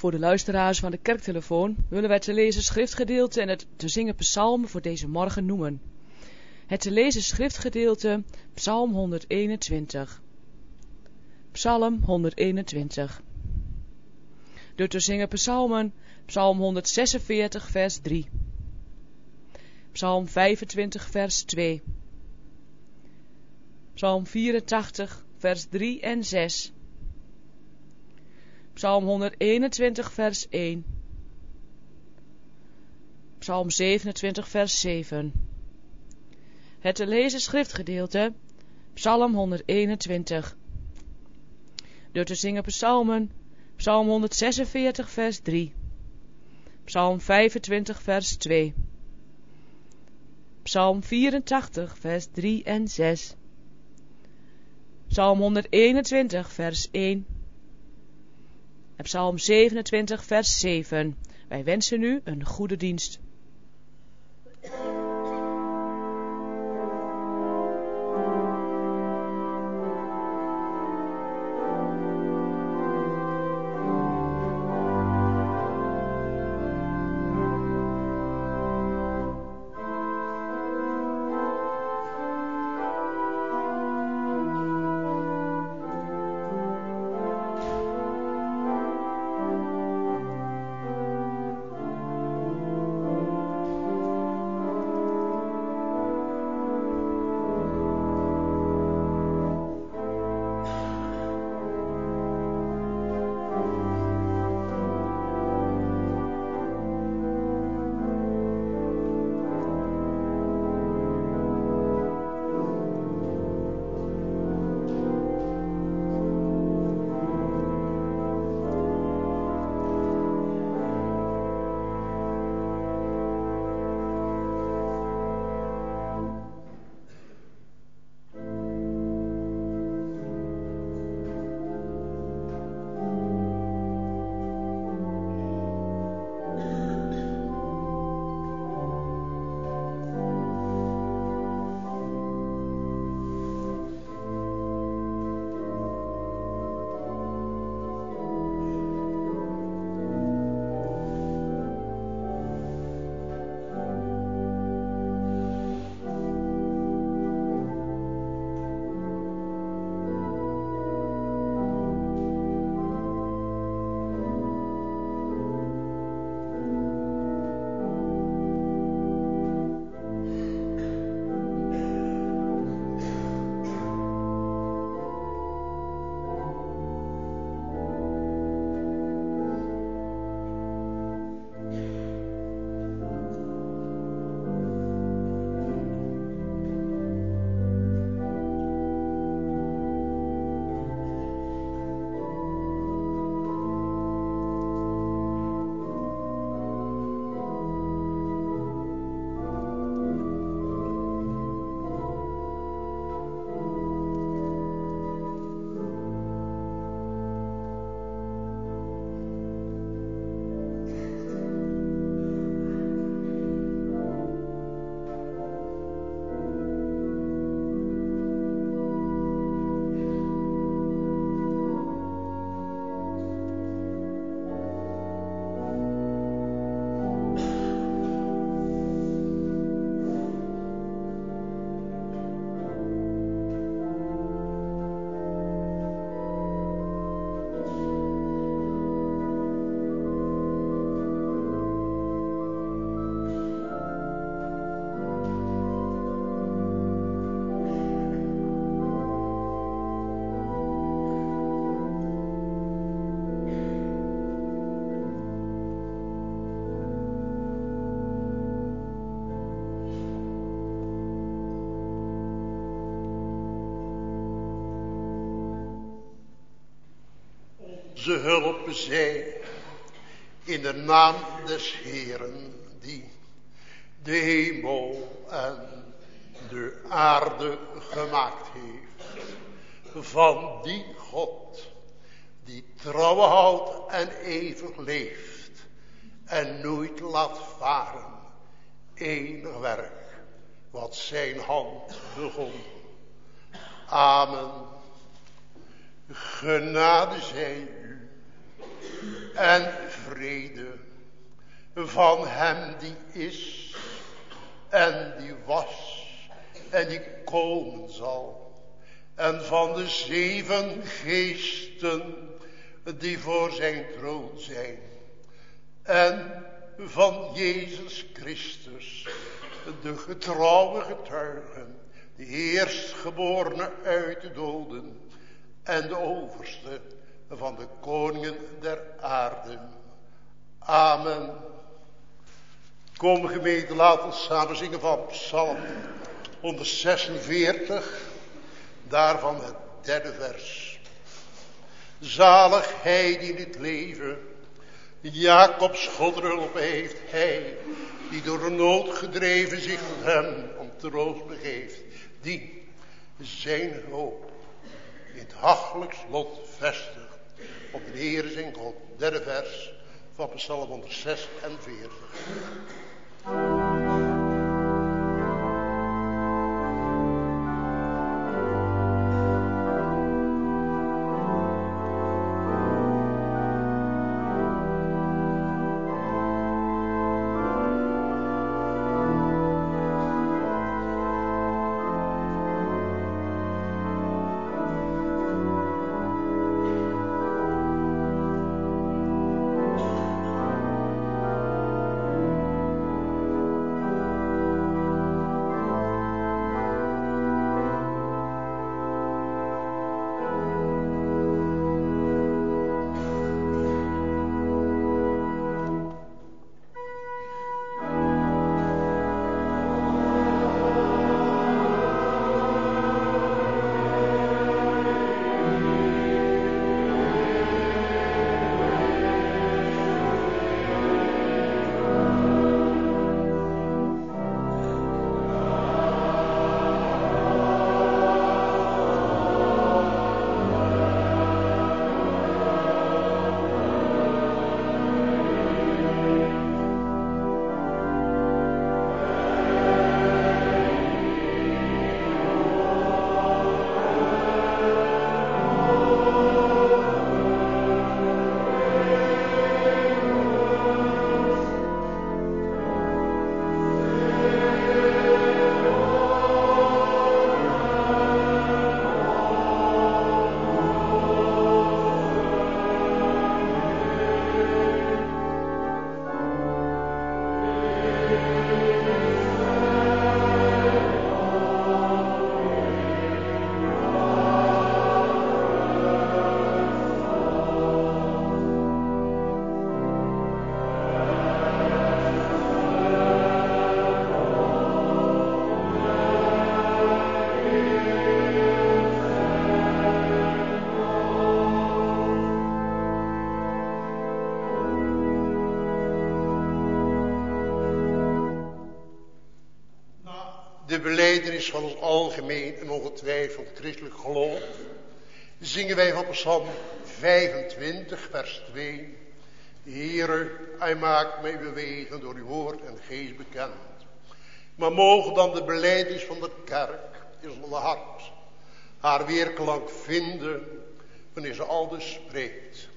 Voor de luisteraars van de kerktelefoon willen wij te lezen schriftgedeelte en het te zingen psalm voor deze morgen noemen. Het te lezen schriftgedeelte Psalm 121. Psalm 121. De te zingen psalmen Psalm 146 vers 3. Psalm 25 vers 2. Psalm 84 vers 3 en 6. Psalm 121 vers 1. Psalm 27 vers 7. Het te lezen schriftgedeelte Psalm 121. De te zingen psalmen Psalm 146 vers 3. Psalm 25 vers 2. Psalm 84 vers 3 en 6. Psalm 121 vers 1. En Psalm 27 vers 7. Wij wensen u een goede dienst. Ze hulp zij in de naam des Heeren die de hemel en de aarde gemaakt heeft. Van die God die trouw houdt en eeuwig leeft en nooit laat varen enig werk wat zijn hand begon. Amen. Genade zij u en vrede van hem die is en die was en die komen zal. En van de 7 geesten die voor zijn troon zijn. En van Jezus Christus, de getrouwe getuigen, de eerstgeborene uit de doden en de overste van de koningen der aarde. Amen. Kom gemeente, laten we samen zingen van Psalm 146, daarvan het 3e vers. Zalig hij die in het leven Jacobs godhulp heeft, hij die door de nood gedreven zich tot hem om troost begeeft, die zijn hoop in het hachelijk lot vestigt op de Heer zijn God. 3e vers van Psalm 146. De belijdenis van ons algemeen en ongetwijfeld christelijk geloof zingen wij van Psalm 25 vers 2. Heere, hij maakt mij bewegen door uw woord en geest bekend. Maar mogen dan de belijdenis van de kerk in ons hart haar weerklank vinden wanneer ze aldus spreekt.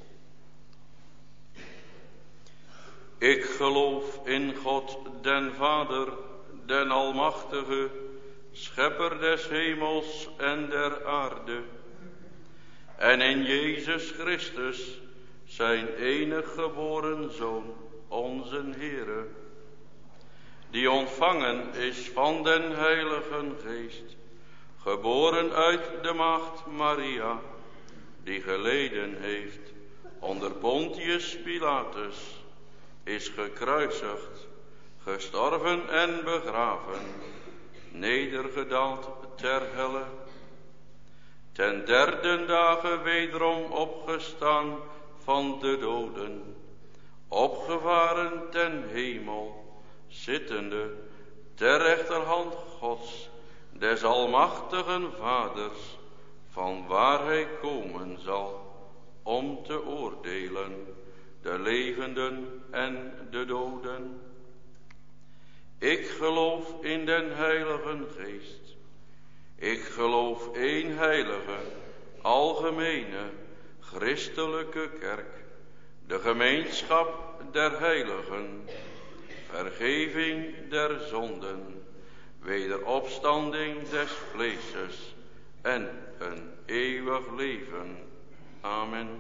Ik geloof in God den Vader, den Almachtige, Schepper des hemels en der aarde, en in Jezus Christus, zijn enig geboren Zoon, onze Heere, die ontvangen is van den Heiligen Geest, geboren uit de maagd Maria, die geleden heeft onder Pontius Pilatus, is gekruisigd, gestorven en begraven, nedergedaald ter helle, ten 3e dage wederom opgestaan van de doden, opgevaren ten hemel, zittende ter rechterhand Gods, des almachtigen Vaders, van waar hij komen zal, om te oordelen de levenden en de doden. Ik geloof in den Heiligen Geest. Ik geloof één heilige, algemene, christelijke kerk, de gemeenschap der heiligen, vergeving der zonden, wederopstanding des vleeses en een eeuwig leven. Amen.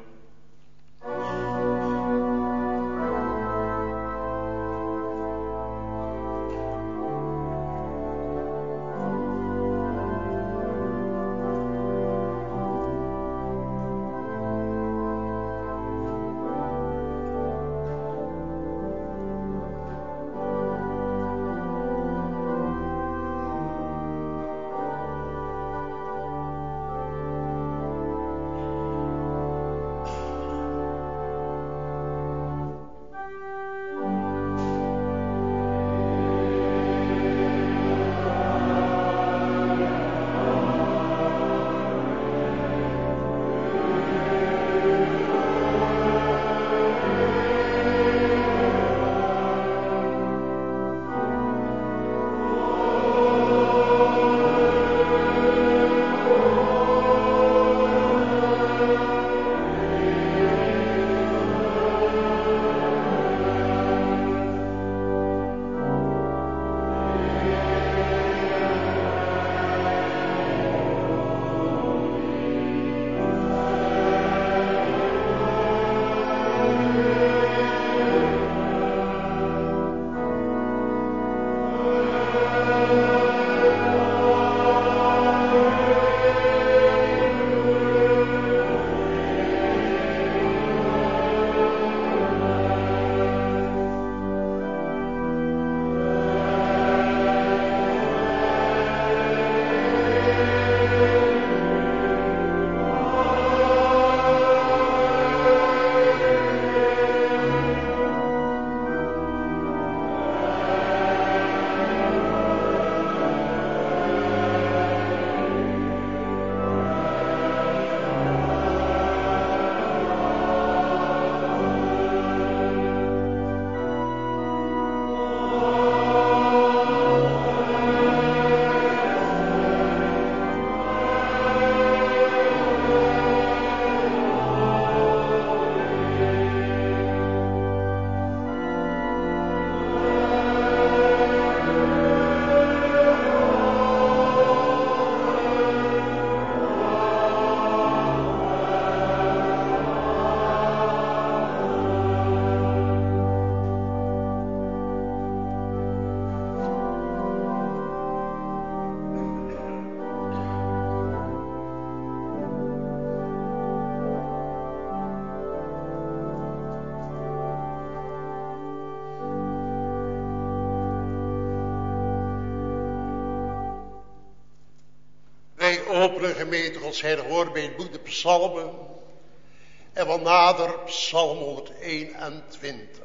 Wij openen gemeente Gods heilig woord bij het boek de Psalmen. En wat nader Psalm 121.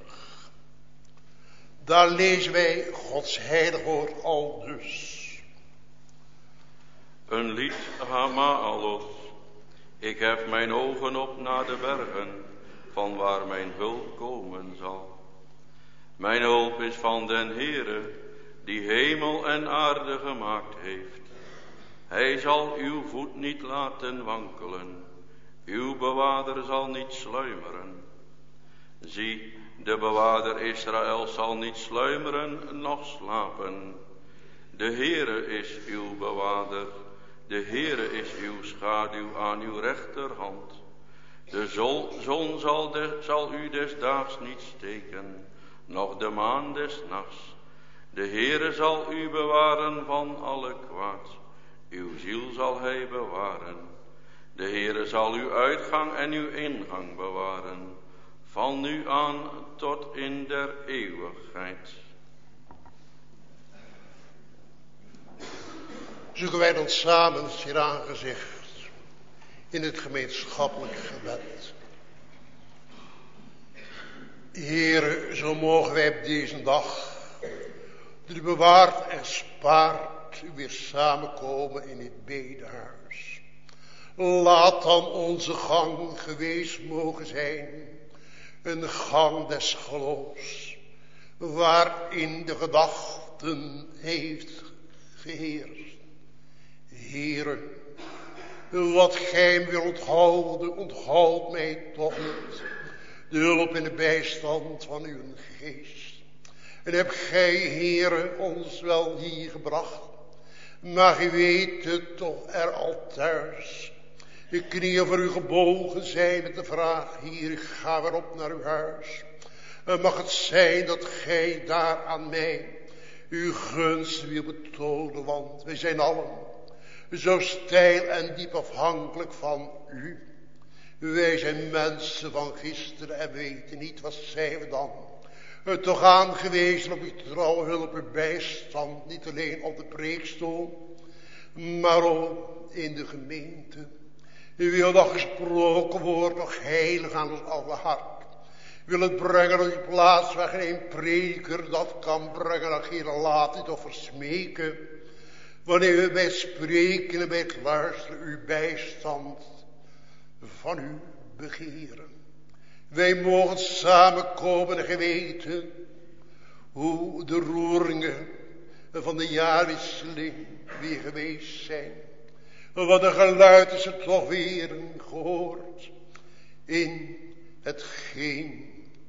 Daar lezen wij Gods heilig woord al dus. Een lied Hamalos. Ik hef mijn ogen op naar de bergen, van waar mijn hulp komen zal. Mijn hulp is van den Heere, die hemel en aarde gemaakt heeft. Hij zal uw voet niet laten wankelen, uw bewaarder zal niet sluimeren. Zie, de bewaarder Israël zal niet sluimeren, noch slapen. De Heere is uw bewaarder, de Heere is uw schaduw aan uw rechterhand. De zon zal u des daags niet steken, noch de maan des nachts. De Heere zal u bewaren van alle kwaad, uw ziel zal hij bewaren. De Heere zal uw uitgang en uw ingang bewaren, van nu aan tot in der eeuwigheid. Zoeken wij dan samen zeer aangezicht in het gemeenschappelijk gebed. Heere, zo mogen wij op deze dag, die u bewaart en spaart, weer samenkomen in het bedehuis. Laat dan onze gang geweest mogen zijn, een gang des geloofs, waarin de gedachten heeft geheerst. Heere, wat gij wilt onthouden, onthoud mij toch niet. de hulp en de bijstand van uw geest. En heb gij, Heere, ons wel hier gebracht. Maar u weet het toch er al thuis. De knieën voor u gebogen zijn met de vraag, hier, ik ga weer op naar uw huis. En mag het zijn dat gij daar aan mij uw gunst wil betonen, want wij zijn allen zo steil en diep afhankelijk van u. Wij zijn mensen van gisteren en weten niet, wat zijn we dan? Toch aangewezen op uw trouwe hulp en bijstand, niet alleen op de preekstoel, maar ook in de gemeente. U wil dat gesproken woord nog heilig aan ons alle hart. Wil het brengen op die plaats waar geen preker dat kan brengen, dat geen laat het of versmeken. Wanneer we bij het spreken en bij het luisteren uw bijstand van u begeren. Wij mogen samenkomen en geweten hoe de roeringen van de jaarwisseling weer geweest zijn. Wat een geluid is er toch weer gehoord in hetgeen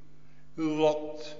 wat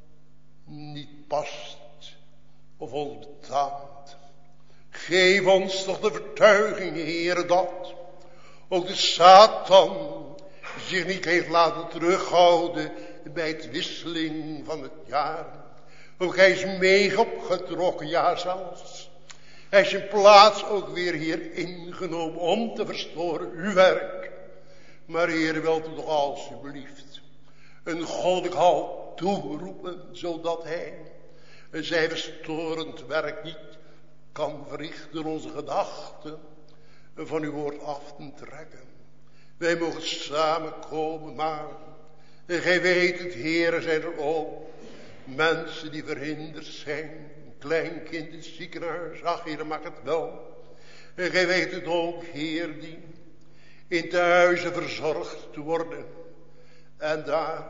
niet past of ons betaamt. Geef ons toch de vertuiging, Heere, dat ook de Satan zich niet heeft laten terughouden bij het wisseling van het jaar. Ook hij is mee opgetrokken, ja zelfs. Hij is zijn plaats ook weer hier ingenomen om te verstoren uw werk. Maar Heer, wilt u toch alsjeblieft een goddelijk halt toeroepen, zodat hij zijn verstorend werk niet kan verrichten, onze gedachten van uw woord af te trekken. Wij mogen samenkomen, maar gij weet het, Heer, zijn er ook mensen die verhinderd zijn. Een klein kind in het ziekenhuis, ach Heer, maak het wel. En gij weet het ook, Heer, die in tehuizen verzorgd worden. En daar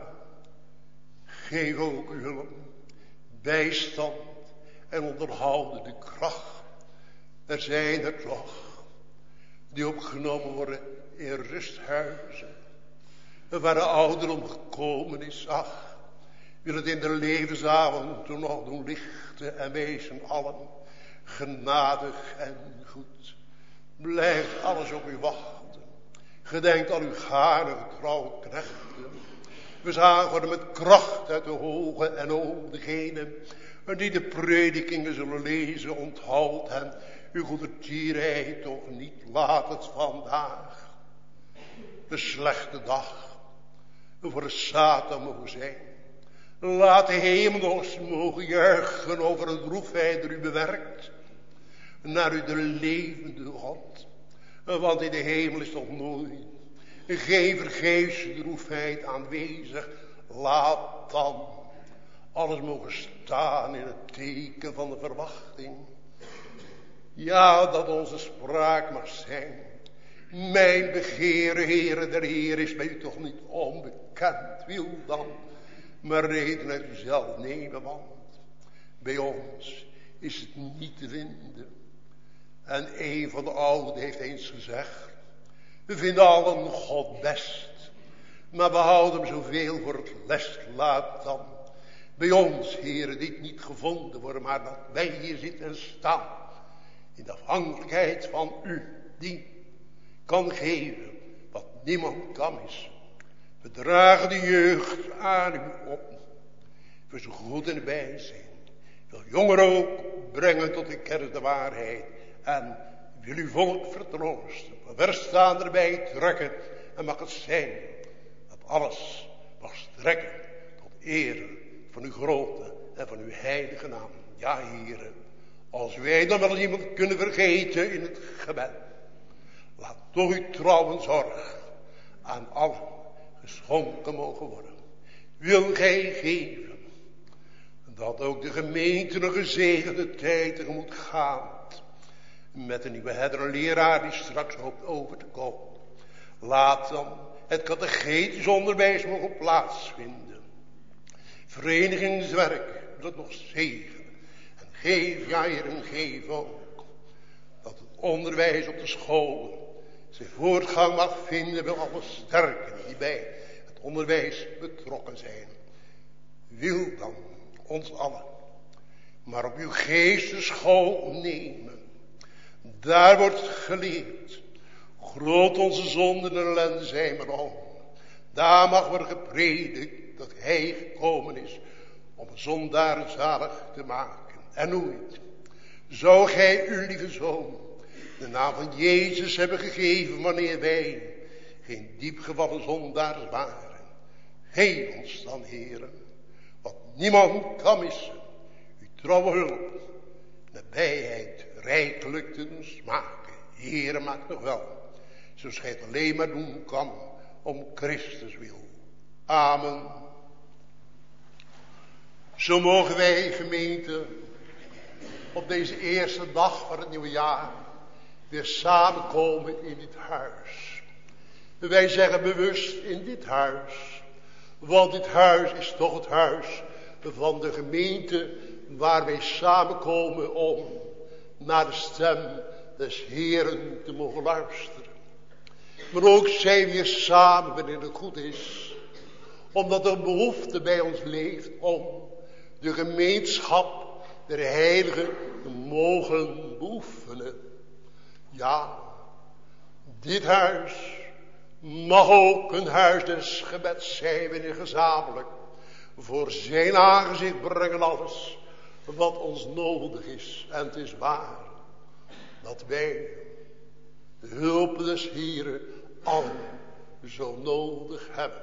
geef ook uw hulp, bijstand en onderhoudende kracht. Er zijn er toch die opgenomen worden in rusthuizen, waar de ouderdom gekomen is. Ach, wil het in de levensavond toen nog doen lichten en wezen allen genadig en goed. Blijft alles op u wachten. Gedenkt al uw gare getrouwe knechten. We zagen worden met kracht uit de hoge en ook degene die de predikingen zullen lezen, onthoudt hen. Uw goedertierheid toch niet, laat het vandaag de slechte dag voor de Satan mogen zijn. Laat de hemels mogen juichen over de droefheid die u bewerkt naar u de levende God. Want in de hemel is toch nooit geen vergeefse droefheid aanwezig. Laat dan alles mogen staan in het teken van de verwachting. Ja, dat onze spraak mag zijn. Mijn begeeren, Heere der Heer, is bij u toch niet onbekend. Wil dan maar reden uit uzelf nemen, want bij ons is het niet te vinden. En een van de ouden heeft eens gezegd, we vinden allen God best, maar we houden hem zoveel voor het les. Laat dan bij ons, Heere, dit niet gevonden worden, maar dat wij hier zitten en staan in de afhankelijkheid van u, die kan geven wat niemand kan is. We dragen de jeugd aan u op, voor zo goed en bij zijn. Wil jongeren ook brengen tot de kennis de waarheid. En wil uw volk vertroosten. We staan erbij trekken. En mag het zijn dat alles mag strekken tot eer van uw grote en van uw heilige naam. Ja, Heere, als wij dan wel iemand kunnen vergeten in het gebed, laat toch uw trouwe zorg aan allen geschonken mogen worden. Wil gij geven dat ook de gemeente een gezegende tijd tegemoet gaat met een nieuwe herder en leraar die straks hoopt over te komen. Laat dan het catechetisch onderwijs mogen plaatsvinden. Verenigingswerk dat nog zegen. En geef, ja Heer, en geef ook dat het onderwijs op de scholen zijn voortgang mag vinden bij alle sterken die bij het onderwijs betrokken zijn. Wil dan ons allen maar op uw geesteschool nemen. Daar wordt geleerd, groot onze zonden en ellende zijn maar om. Daar mag worden gepredikt dat hij gekomen is om een zondaar zalig te maken. En nooit zou gij uw lieve zoon de naam van Jezus hebben gegeven wanneer wij geen diepgevallen zondaars waren. Geef ons dan, Heere, wat niemand kan missen, uw trouwe hulp, nabijheid rijkelijk te doen smaken. Heere, maak nog wel, zoals gij het alleen maar doen kan, om Christus wil. Amen. Zo mogen wij, gemeente, op deze eerste dag van het nieuwe jaar weer samenkomen in dit huis. Wij zeggen bewust in dit huis, want dit huis is toch het huis van de gemeente waar wij samenkomen om naar de stem des Heeren te mogen luisteren. Maar ook zijn we weer samen wanneer het goed is, omdat er behoefte bij ons leeft om de gemeenschap der heiligen te mogen beoefenen. Ja, dit huis mag ook een huis des gebeds zijn wanneer gezamenlijk voor zijn aangezicht brengen alles wat ons nodig is. En het is waar dat wij de hulp des Heeren allen zo nodig hebben.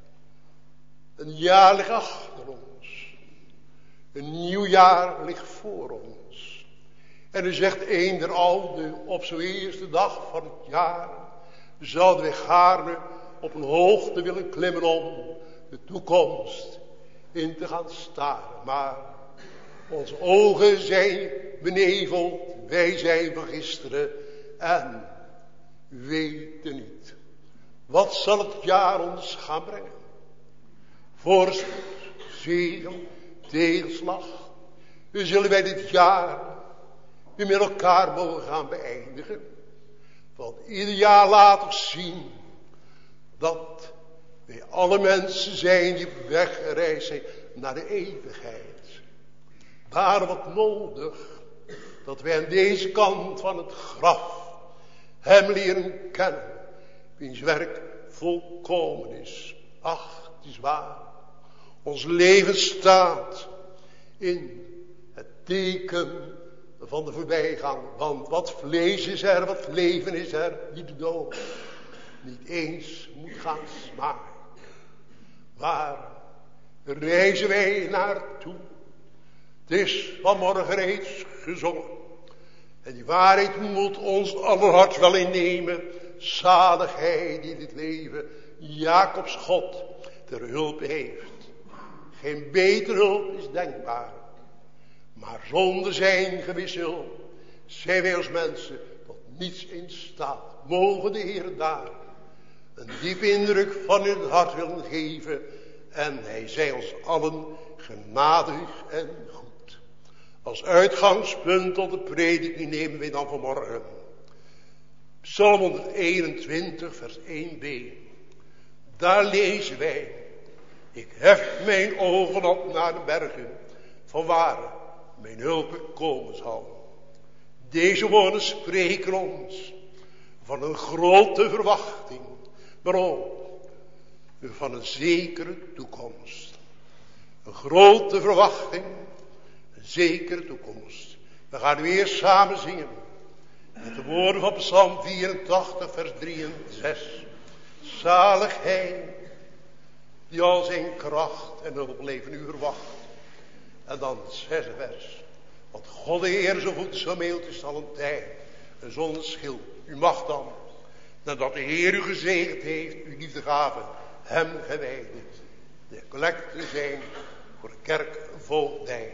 Een jaar ligt achter ons. Een nieuw jaar ligt voor ons. En u zegt een der oude op zo'n eerste dag van het jaar zouden wij gaarne op een hoogte willen klimmen om de toekomst in te gaan staren. Maar onze ogen zijn beneveld, wij zijn van gisteren en weten niet. Wat zal het jaar ons gaan brengen? Voorspoed, zegen, tegenslag. Dus zullen wij dit jaar weer met elkaar mogen gaan beëindigen. Want ieder jaar laat ons zien dat wij alle mensen zijn die op weg gereisd zijn naar de eeuwigheid. Daarom wat nodig dat wij aan deze kant van het graf hem leren kennen, wiens werk volkomen is. Ach, het is waar. Ons leven staat in het teken van de voorbijgang. Want wat vlees is er, wat leven is er, die de dood niet eens moet gaan smaken. Waar reizen wij naartoe? Het is vanmorgen reeds gezongen. En die waarheid moet ons aller hart wel innemen. Zalig hij die dit leven Jacobs God ter hulp heeft. Geen betere hulp is denkbaar. Maar zonder zijn gewisse hulp zijn wij als mensen tot niets in staat. Mogen de Heer daar een diepe indruk van in het hart willen geven. En hij zij ons allen genadig en goed. Als uitgangspunt tot de prediking nemen wij dan vanmorgen Psalm 121 vers 1b. Daar lezen wij: ik hef mijn ogen op naar de bergen, vanwaar mijn hulp komen zal. Deze woorden spreken ons van een grote verwachting, maar ook van een zekere toekomst. Een grote verwachting, een zekere toekomst. We gaan weer samen zingen met de woorden van Psalm 84 vers 3 en 6. Zalig hij die al zijn kracht en hulp leven u verwacht. En dan het zesde vers. Want God de Heer zo goed zo mild is al een tijd en zonder schil. U mag dan, nadat de Heer u gezegend heeft, uw liefdegave hem gewijd, de collecte zijn voor de kerkvoogdij.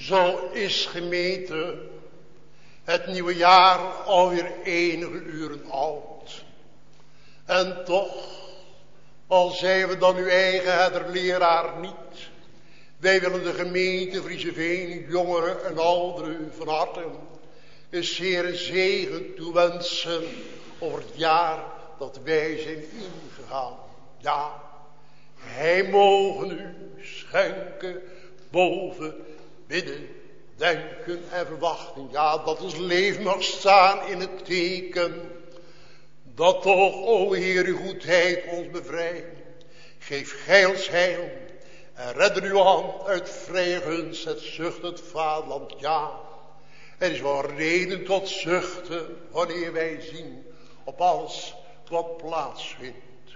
Zo is gemeente het nieuwe jaar alweer enige uren oud. En toch, al zijn we dan uw eigen herderleraar niet, wij willen de gemeente Vriezeveen, jongeren en ouderen van harte een zeer zegen toewensen over het jaar dat wij zijn ingegaan. Ja, hij mogen u schenken boven bidden, denken en verwachten. Ja, dat ons leven mag staan in het teken dat toch, o Heer, uw goedheid ons bevrijdt. Geef gij ons heil en redder uw hand uit vrije gunst, het zucht het vaderland. Ja, er is wel reden tot zuchten wanneer wij zien op alles wat plaatsvindt.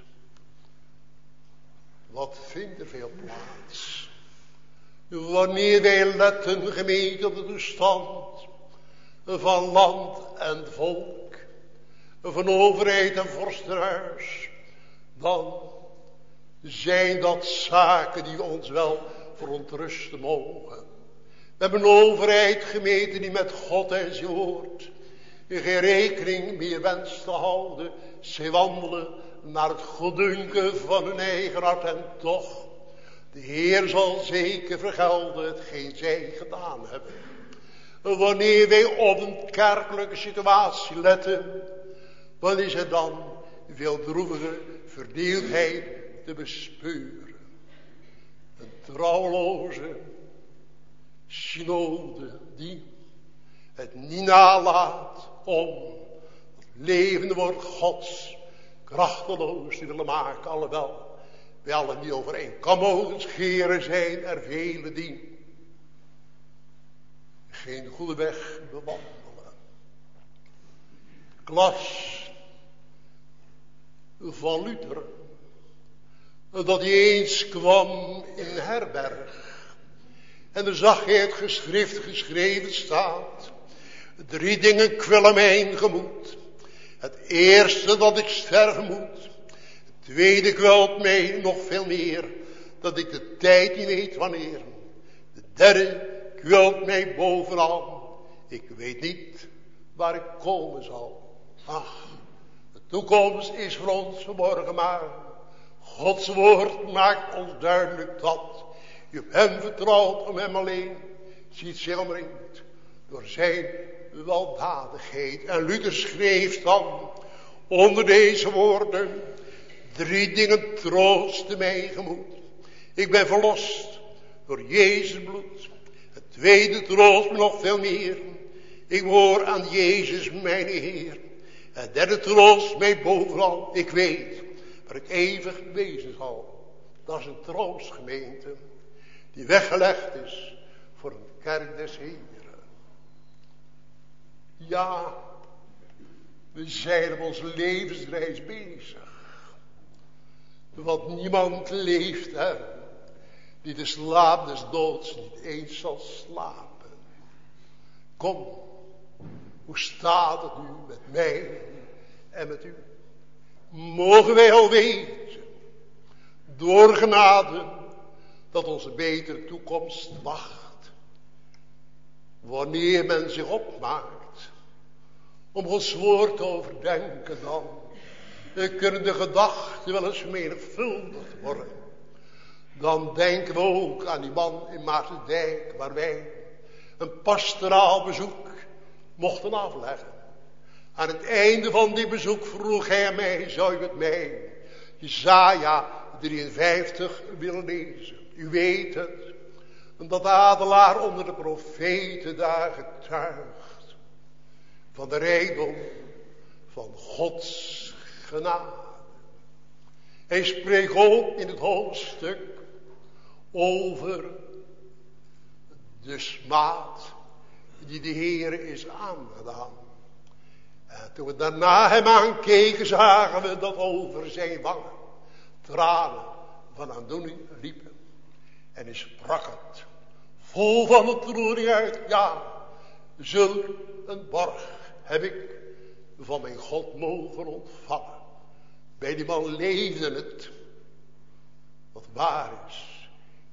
Wat vindt er veel plaats? Wanneer wij letten, gemeente, op de toestand van land en volk, van overheid en vorstenhuis, dan zijn dat zaken die ons wel verontrusten mogen. We hebben een overheid, gemeente, die met God en zijn woord geen rekening meer wenst te houden. Zij wandelen naar het goeddunken van hun eigen hart en toch, de Heer zal zeker vergelden hetgeen zij gedaan hebben. Wanneer wij op een kerkelijke situatie letten, wat is er dan veel droevige verdeeldheid te bespeuren. Een trouweloze synode die het niet nalaat om het levende woord Gods krachteloos te willen maken. Alhoewel wij allen niet over één kam mogen scheren, zijn er velen die geen goede weg bewandelen. Ik las van Luther dat hij eens kwam in een herberg. En dan zag hij het geschrift geschreven staat. 3 dingen kwellen mijn gemoed. Het eerste dat ik sterven moet. Het tweede kwelt mij nog veel meer. Dat ik de tijd niet weet wanneer. De derde kwelt mij bovenal. Ik weet niet waar ik komen zal. Ach, de toekomst is voor ons verborgen, maar Gods woord maakt ons duidelijk dat je op hem vertrouwt, om hem alleen ziet zich omringd door zijn weldadigheid. En Luther schreef dan onder deze woorden: 3 dingen troosten mijn gemoed. Ik ben verlost door Jezus bloed. Het tweede troost me nog veel meer. Ik hoor aan Jezus mijn Heer. Het derde troost mij bovenal. Ik weet waar ik eeuwig wezen zal. Dat is een troostgemeente die weggelegd is voor een kerk des Heren. Ja, we zijn op onze levensreis bezig. Want niemand leeft die de slaap des doods niet eens zal slapen. Kom, hoe staat het nu met mij en met u? Mogen wij al weten, door genade, dat onze betere toekomst wacht. Wanneer men zich opmaakt om Gods woord te overdenken, dan kunnen de gedachten wel eens vermenigvuldigd worden. Dan denken we ook aan die man in Maartensdijk, waar wij een pastoraal bezoek mochten afleggen. Aan het einde van dit bezoek vroeg hij mij: zou u met mij Jesaja 53 willen lezen? U weet het, omdat de adelaar onder de profeten daar getuigt van de rijkdom van Gods genade. Hij spreekt ook in het hoofdstuk over de smaad die de Heere is aangedaan. En toen we daarna hem aankeken, zagen we dat over zijn wangen tranen van aandoening liepen. En hij sprak het, vol van ontroering uit: ja, zulk een borg heb ik van mijn God mogen ontvangen. Bij die man leefde het wat waar is.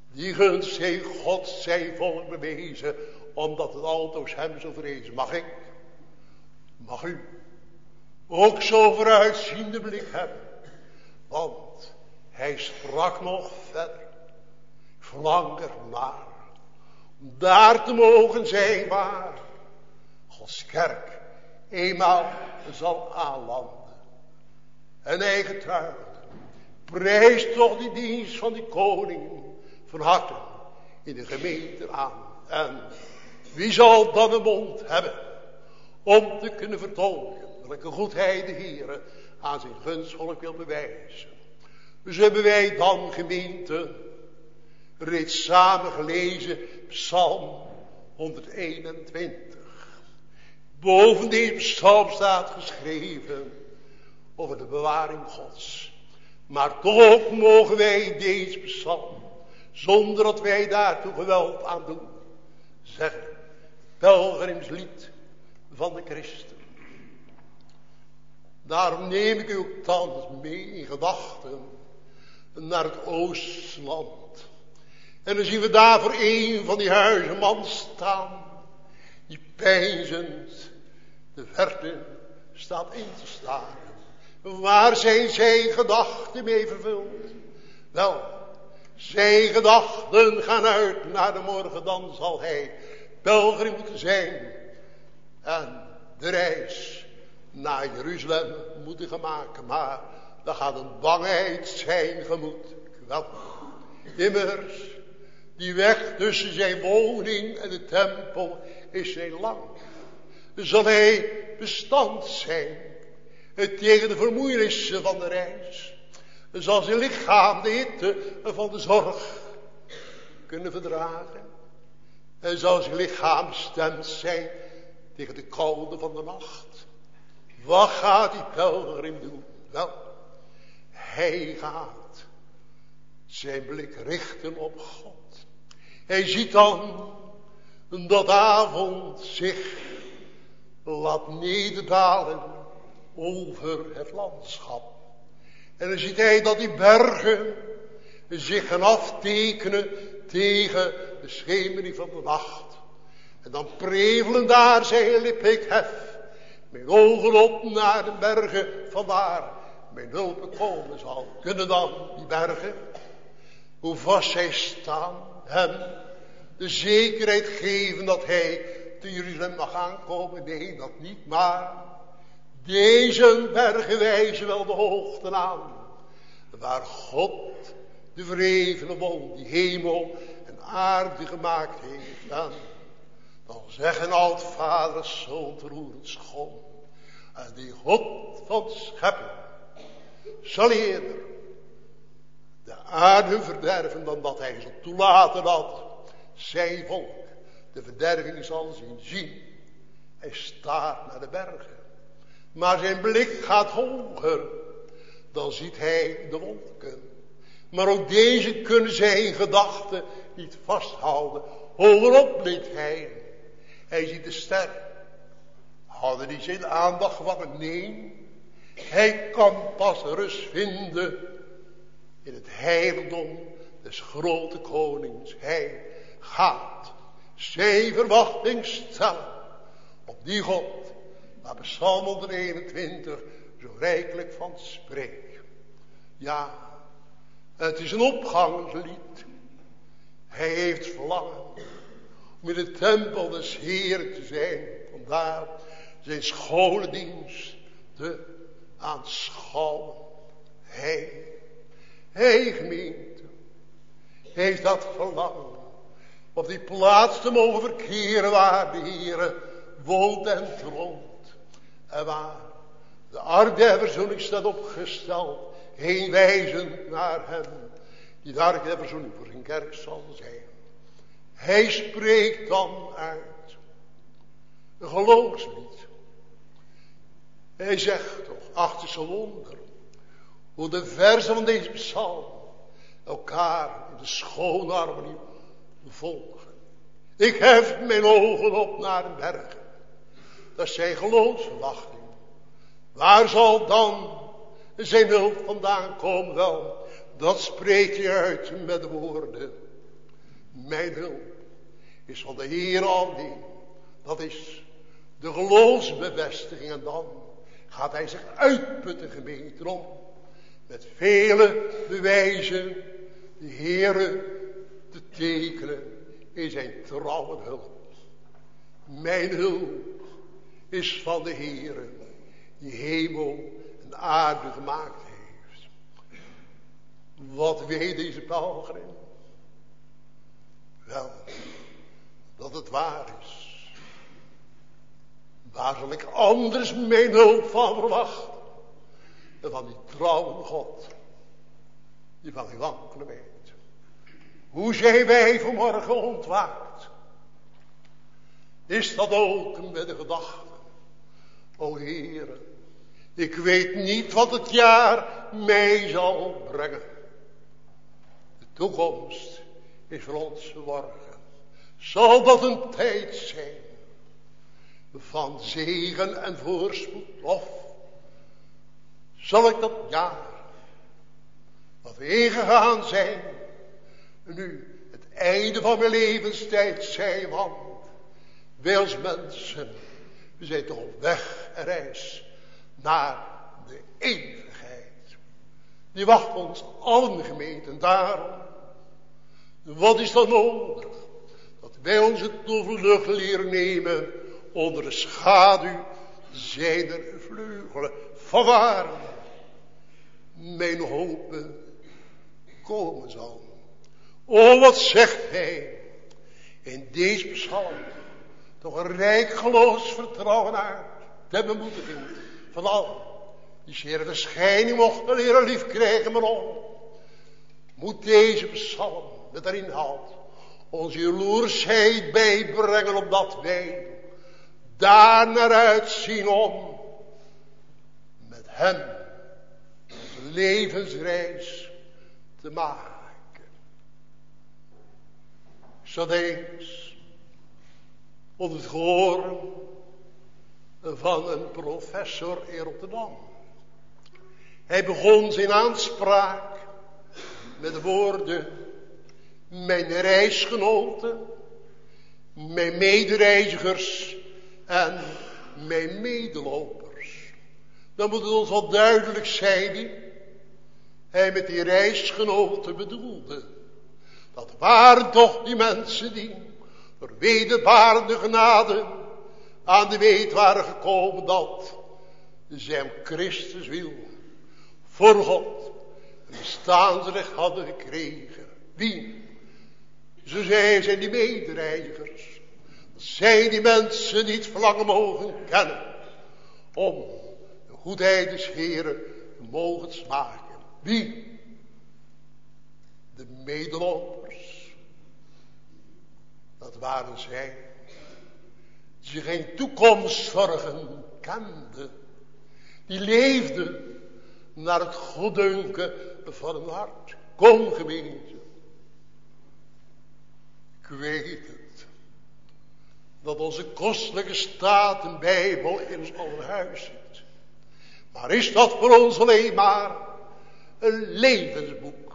Die gunst heeft God zijn volk bewezen, omdat het altoos hem zo vrezen. Mag u ook zo vooruitziende blik hebben, want hij sprak nog verder. Ik verlang ernaar om daar te mogen zijn waar Gods kerk eenmaal zal aanlanden. En hij getuigt, prijst toch die dienst van die koning van harte in de gemeente aan. En wie zal dan een mond hebben om te kunnen vertolken welke goedheid de Heere aan zijn gunstvolk wil bewijzen. Dus hebben wij dan, gemeente, reeds samen gelezen Psalm 121. Boven deze psalm staat geschreven over de bewaring Gods. Maar toch ook mogen wij deze psalm, zonder dat wij daartoe geweld aan doen, zeggen: pelgrimslied van de christen. Daarom neem ik u ook thans mee in gedachten naar het Oostland. En dan zien we daar voor een van die huizen man staan, die peinzend de verte staat in te staren. Waar zijn zijn gedachten mee vervuld? Wel, zijn gedachten gaan uit naar de morgen, dan zal hij pelgrim moeten zijn en de reis naar Jeruzalem moeten gaan maken. Maar dan gaat een bangheid zijn gemoed. Wel, immers, die weg tussen zijn woning en de tempel is heel lang. Zal hij bestand zijn tegen de vermoeienissen van de reis? Zal zijn lichaam de hitte van de zorg kunnen verdragen? En zal zijn lichaam bestemd zijn tegen de koude van de nacht? Wat gaat die pelgrim doen? Wel, hij gaat zijn blik richten op God. Hij ziet dan dat avond zich laat nederdalen over het landschap. En dan ziet hij dat die bergen zich gaan aftekenen tegen de schemering van de nacht. En dan prevelen daar zijn lippen: ik hef mijn ogen op naar de bergen, vandaar mijn hulp komen zal. Kunnen dan die bergen, hoe vast zij staan, hem de zekerheid geven dat hij te Jeruzalem mag aankomen? Nee, dat niet, maar deze bergen wijzen wel de hoogten aan, waar God de verhevene wond, die hemel en aarde gemaakt heeft. En dan zeggen oud-vader zo ontroerend schoon: en die God van scheppen zal eerder de aarde verderven dan dat hij zal toelaten dat zijn volk de verderving zal zien. Hij staart naar de bergen, maar zijn blik gaat hoger. Dan ziet hij de wolken. Maar ook deze kunnen zijn gedachten niet vasthouden. Hogerop blikt hij. Hij ziet de sterren. Hadden die zijn aandacht gevangen? Nee. Hij kan pas rust vinden in het heiligdom des grote konings. Hij gaat zijn verwachting stellen op die God waar Psalm 121 zo rijkelijk van spreekt. Ja, het is een opgangslied. Hij heeft verlangen om in de tempel des Heeren te zijn. Vandaar zijn scholendienst te aanschouwen. Hij gemeente, heeft dat verlangen op die plaats te mogen verkeren waar de Heere woont en troont. En waar de ark der verzoening staat opgesteld, heen wijzend naar hem, die de ark der verzoening voor zijn kerk zal zijn. Hij spreekt dan uit een geloofslied. Hij zegt toch, ach, het is zo wonder hoe de versen van deze psalm elkaar in de schone harmonie volgen. Ik hef mijn ogen op naar de bergen. Dat is zijn geloofsverwachting. Waar zal dan zijn hulp vandaan komen? Wel, dat spreekt hij uit met de woorden: Mijn hulp is van de Heer alleen. Dat is de geloofsbevestiging. En dan gaat hij zich uitputten, gemeente, om met vele bewijzen de Heere te tekenen in zijn trouwe hulp. Mijn hulp is van de Heere die hemel en aarde gemaakt heeft. Wat weet deze pelgrim? Wel, dat het waar is. Waar zal ik anders mijn hulp van verwachten? Dan van die trouwe God, die van geen wankelen weet. Hoe zijn wij vanmorgen ontwaakt? Is dat ook met de gedachte? O Heere, ik weet niet wat het jaar mij zal brengen. De toekomst is voor ons verborgen. Zal dat een tijd zijn van zegen en voorspoed? Of zal ik dat jaar wat we ingegaan zijn nu het einde van mijn levenstijd zijn? Want wij als mensen, we zijn toch op weg en reis naar de eeuwigheid. Die wacht ons allen, gemeente. En daarom, wat is dan nodig? Dat wij onze toevlucht leren nemen onder de schaduw zijner vleugelen. Vanwaar mijn hopen komen zal. O, wat zegt hij in deze psalm? Toch een rijk geloofsvertrouwen uit. De bemoediging van allen die zeer verschijning mochten leren lief krijgen. Maar om moet deze psalm met haar inhoud onze jaloersheid bijbrengen, opdat wij daar naar uitzien om met hem onze levensreis te maken. Ik zat eens onder het gehoor van een professor in Rotterdam. Hij begon zijn aanspraak met de woorden: mijn reisgenoten, mijn medereizigers en mijn medelopers. Dan moet het ons wel duidelijk zijn wie hij met die reisgenoten bedoelde. Dat waren toch die mensen die door wederbarende genade aan de weet waren gekomen dat zij om Christus wil voor God een bestaansrecht hadden gekregen. Wie? Zo zijn die medereizigers. Dat zijn die mensen die het verlangen mogen kennen om de goedheid des Heeren te mogen smaken. Wie? De medelopers. Dat waren zij die geen toekomstzorgen kenden. Die leefden naar het goeddunken van hun hart. Kom, gemeente. Ik weet het. Dat onze kostelijke staat een Bijbel in ons aller huis zit. Maar is dat voor ons alleen maar een levensboek?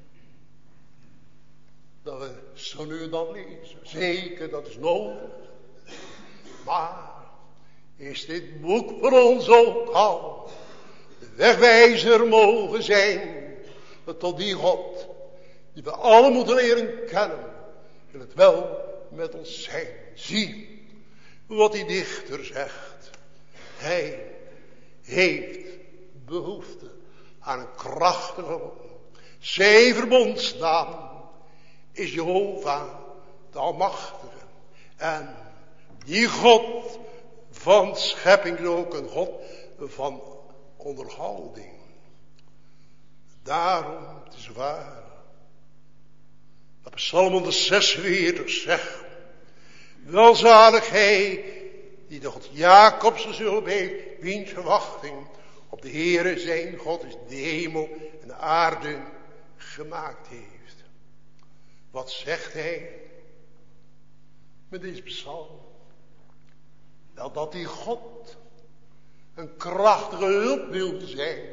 Dat we zo nu en dan lezen. Zeker, dat is nodig. Maar is dit boek voor ons ook al de wegwijzer mogen zijn tot die God die we alle moeten leren kennen? Wil het wel met ons zijn. Zie wat die dichter zegt. Hij heeft behoefte aan een krachtige verbond. Zijn verbondsnaam is Jehovah de Almachtige. En die God van schepping is ook een God van onderhouding. Daarom, het is waar, dat Psalm 146 zegt: welzalig hij die de God Jacobse zulp heeft, wiens verwachting op de Heere zijn God is de hemel en de aarde gemaakt heeft. Wat zegt hij met deze psalm? Wel, dat die God een krachtige hulp wil zijn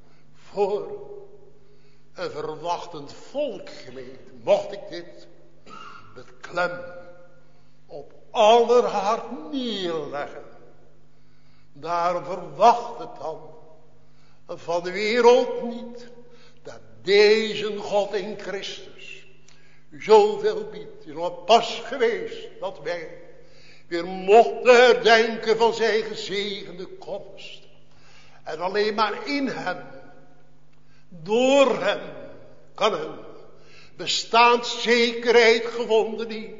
voor een verwachtend volk, gemeente. Mocht ik dit met klem op aller hart neerleggen. Daarom verwacht het dan van de wereld niet dat deze God in Christus zoveel biedt. Het is nog pas geweest dat wij weer mochten herdenken van zijn gezegende komst. En alleen maar in hem, door hem, kan hem bestaanszekerheid gevonden die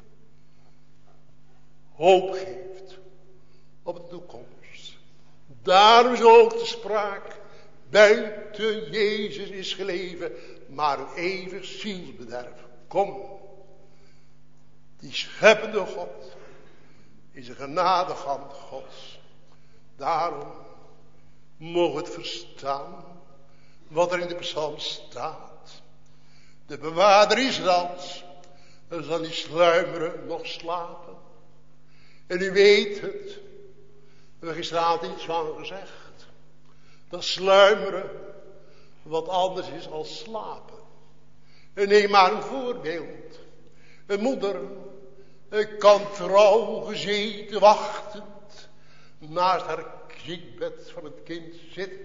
hoop geeft op de toekomst. Daarom is ook de spraak, buiten Jezus is geleven, maar een eeuwig zielsbederf. Kom, die scheppende God is een genadegand Gods. Daarom mogen we het verstaan wat er in de psalm staat. De bewaarder Israëls zal niet sluimeren, nog slapen. En u weet het, we hebben gisteravond iets van gezegd. Dat sluimeren wat anders is dan slapen. En neem maar een voorbeeld. Een moeder kan trouw gezeten wachtend naast haar ziekbed van het kind zitten.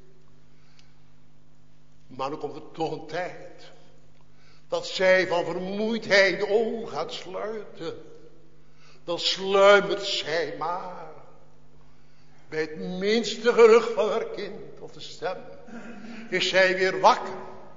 Maar dan komt er toch een tijd dat zij van vermoeidheid de ogen gaat sluiten. Dan sluimert zij maar bij het minste gerucht van haar kind of de stem is zij weer wakker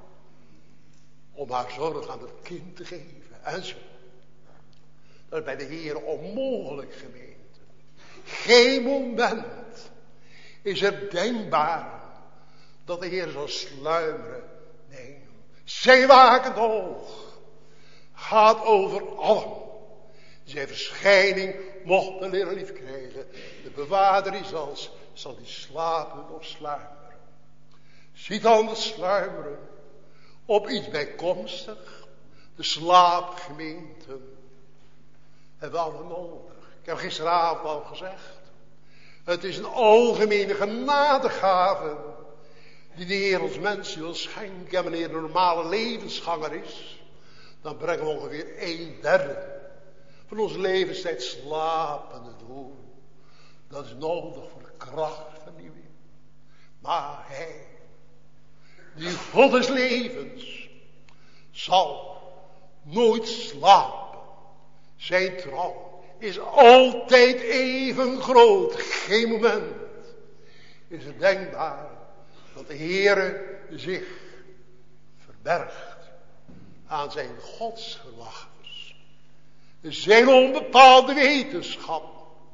om haar zorg aan het kind te geven. En zo. Dat is bij de Heer onmogelijk, gemeente. Geen moment is er denkbaar dat de Heer zal sluimeren. Nee, zijn wakend oog gaat over allen. Zijn verschijning mochten leren lief krijgen. De bewaarder is zal die slapen of sluimeren. Ziet dan de sluimeren op iets bijkomstig. De slaapgemeente hebben we allemaal nodig. Ik heb gisteravond al gezegd. Het is een algemene genadegave die de Heer ons mensen wil schenken. En wanneer een normale levensganger is, dan brengen we ongeveer 1/3 van onze levenstijd slapende door. Dat is nodig voor de krachtvernieuwing. Maar hij, die God des levens, zal nooit slapen. Zijn trouw is altijd even groot. Geen moment is het denkbaar dat de Heere zich verbergt aan zijn godsverwachters. Zijn onbepaalde wetenschap.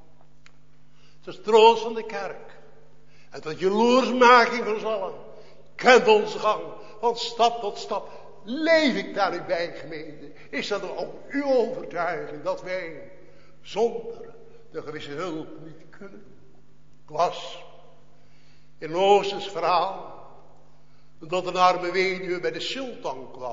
Het is troost van de kerk. En tot jaloersmaking van ons allen. Kent onze gang. Van stap tot stap. Leef ik daar nu bij, gemeente? Is dat ook uw overtuiging dat wij zonder de gewisse hulp niet kunnen? Ik las in een Oosters verhaal dat een arme weduwe bij de sultan kwam.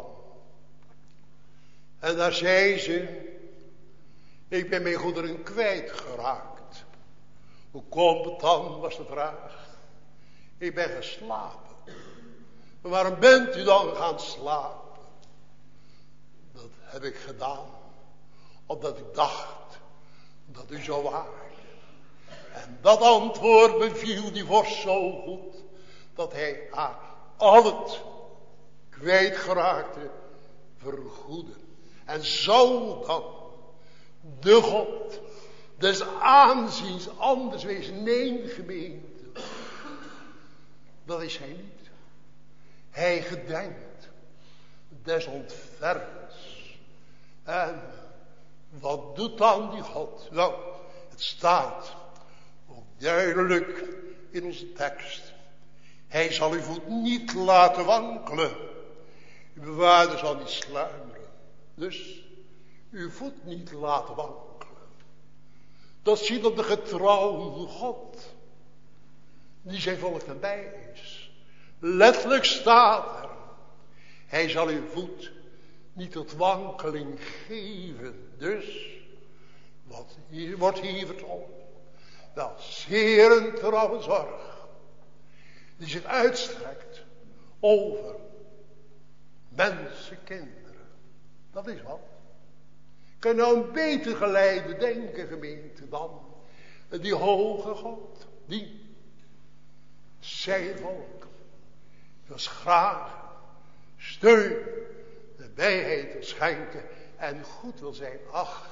En daar zei ze: ik ben mijn goederen kwijtgeraakt. Hoe komt het dan, was de vraag. Ik ben geslapen. Maar waarom bent u dan gaan slapen? Dat heb ik gedaan, omdat ik dacht dat u zou waren. En dat antwoord beviel die vorst zo goed, dat hij haar al het kwijtgeraakte vergoedde. En zou dan de God des aanziens anders wezen? Nee, gemeente, dat is hij niet. Hij gedenkt des ontfermens. En wat doet dan die God? Nou, het staat ook duidelijk in onze tekst. Hij zal uw voet niet laten wankelen. Uw bewaarder zal niet sluimeren. Dus uw voet niet laten wankelen. Dat ziet op de getrouwe God, die zijn volk nabij is. Letterlijk staat er: hij zal uw voet niet tot wankeling geven. Dus, wat hier wordt hier verteld? Wel, zeer een trouwe zorg, die zich uitstrekt over mensen, kinderen. Dat is wat. Kan nou een beter geleide denken, gemeente, dan die hoge God, die zijn volk dus graag steun, de bijheid wil schenken en goed wil zijn. Ach,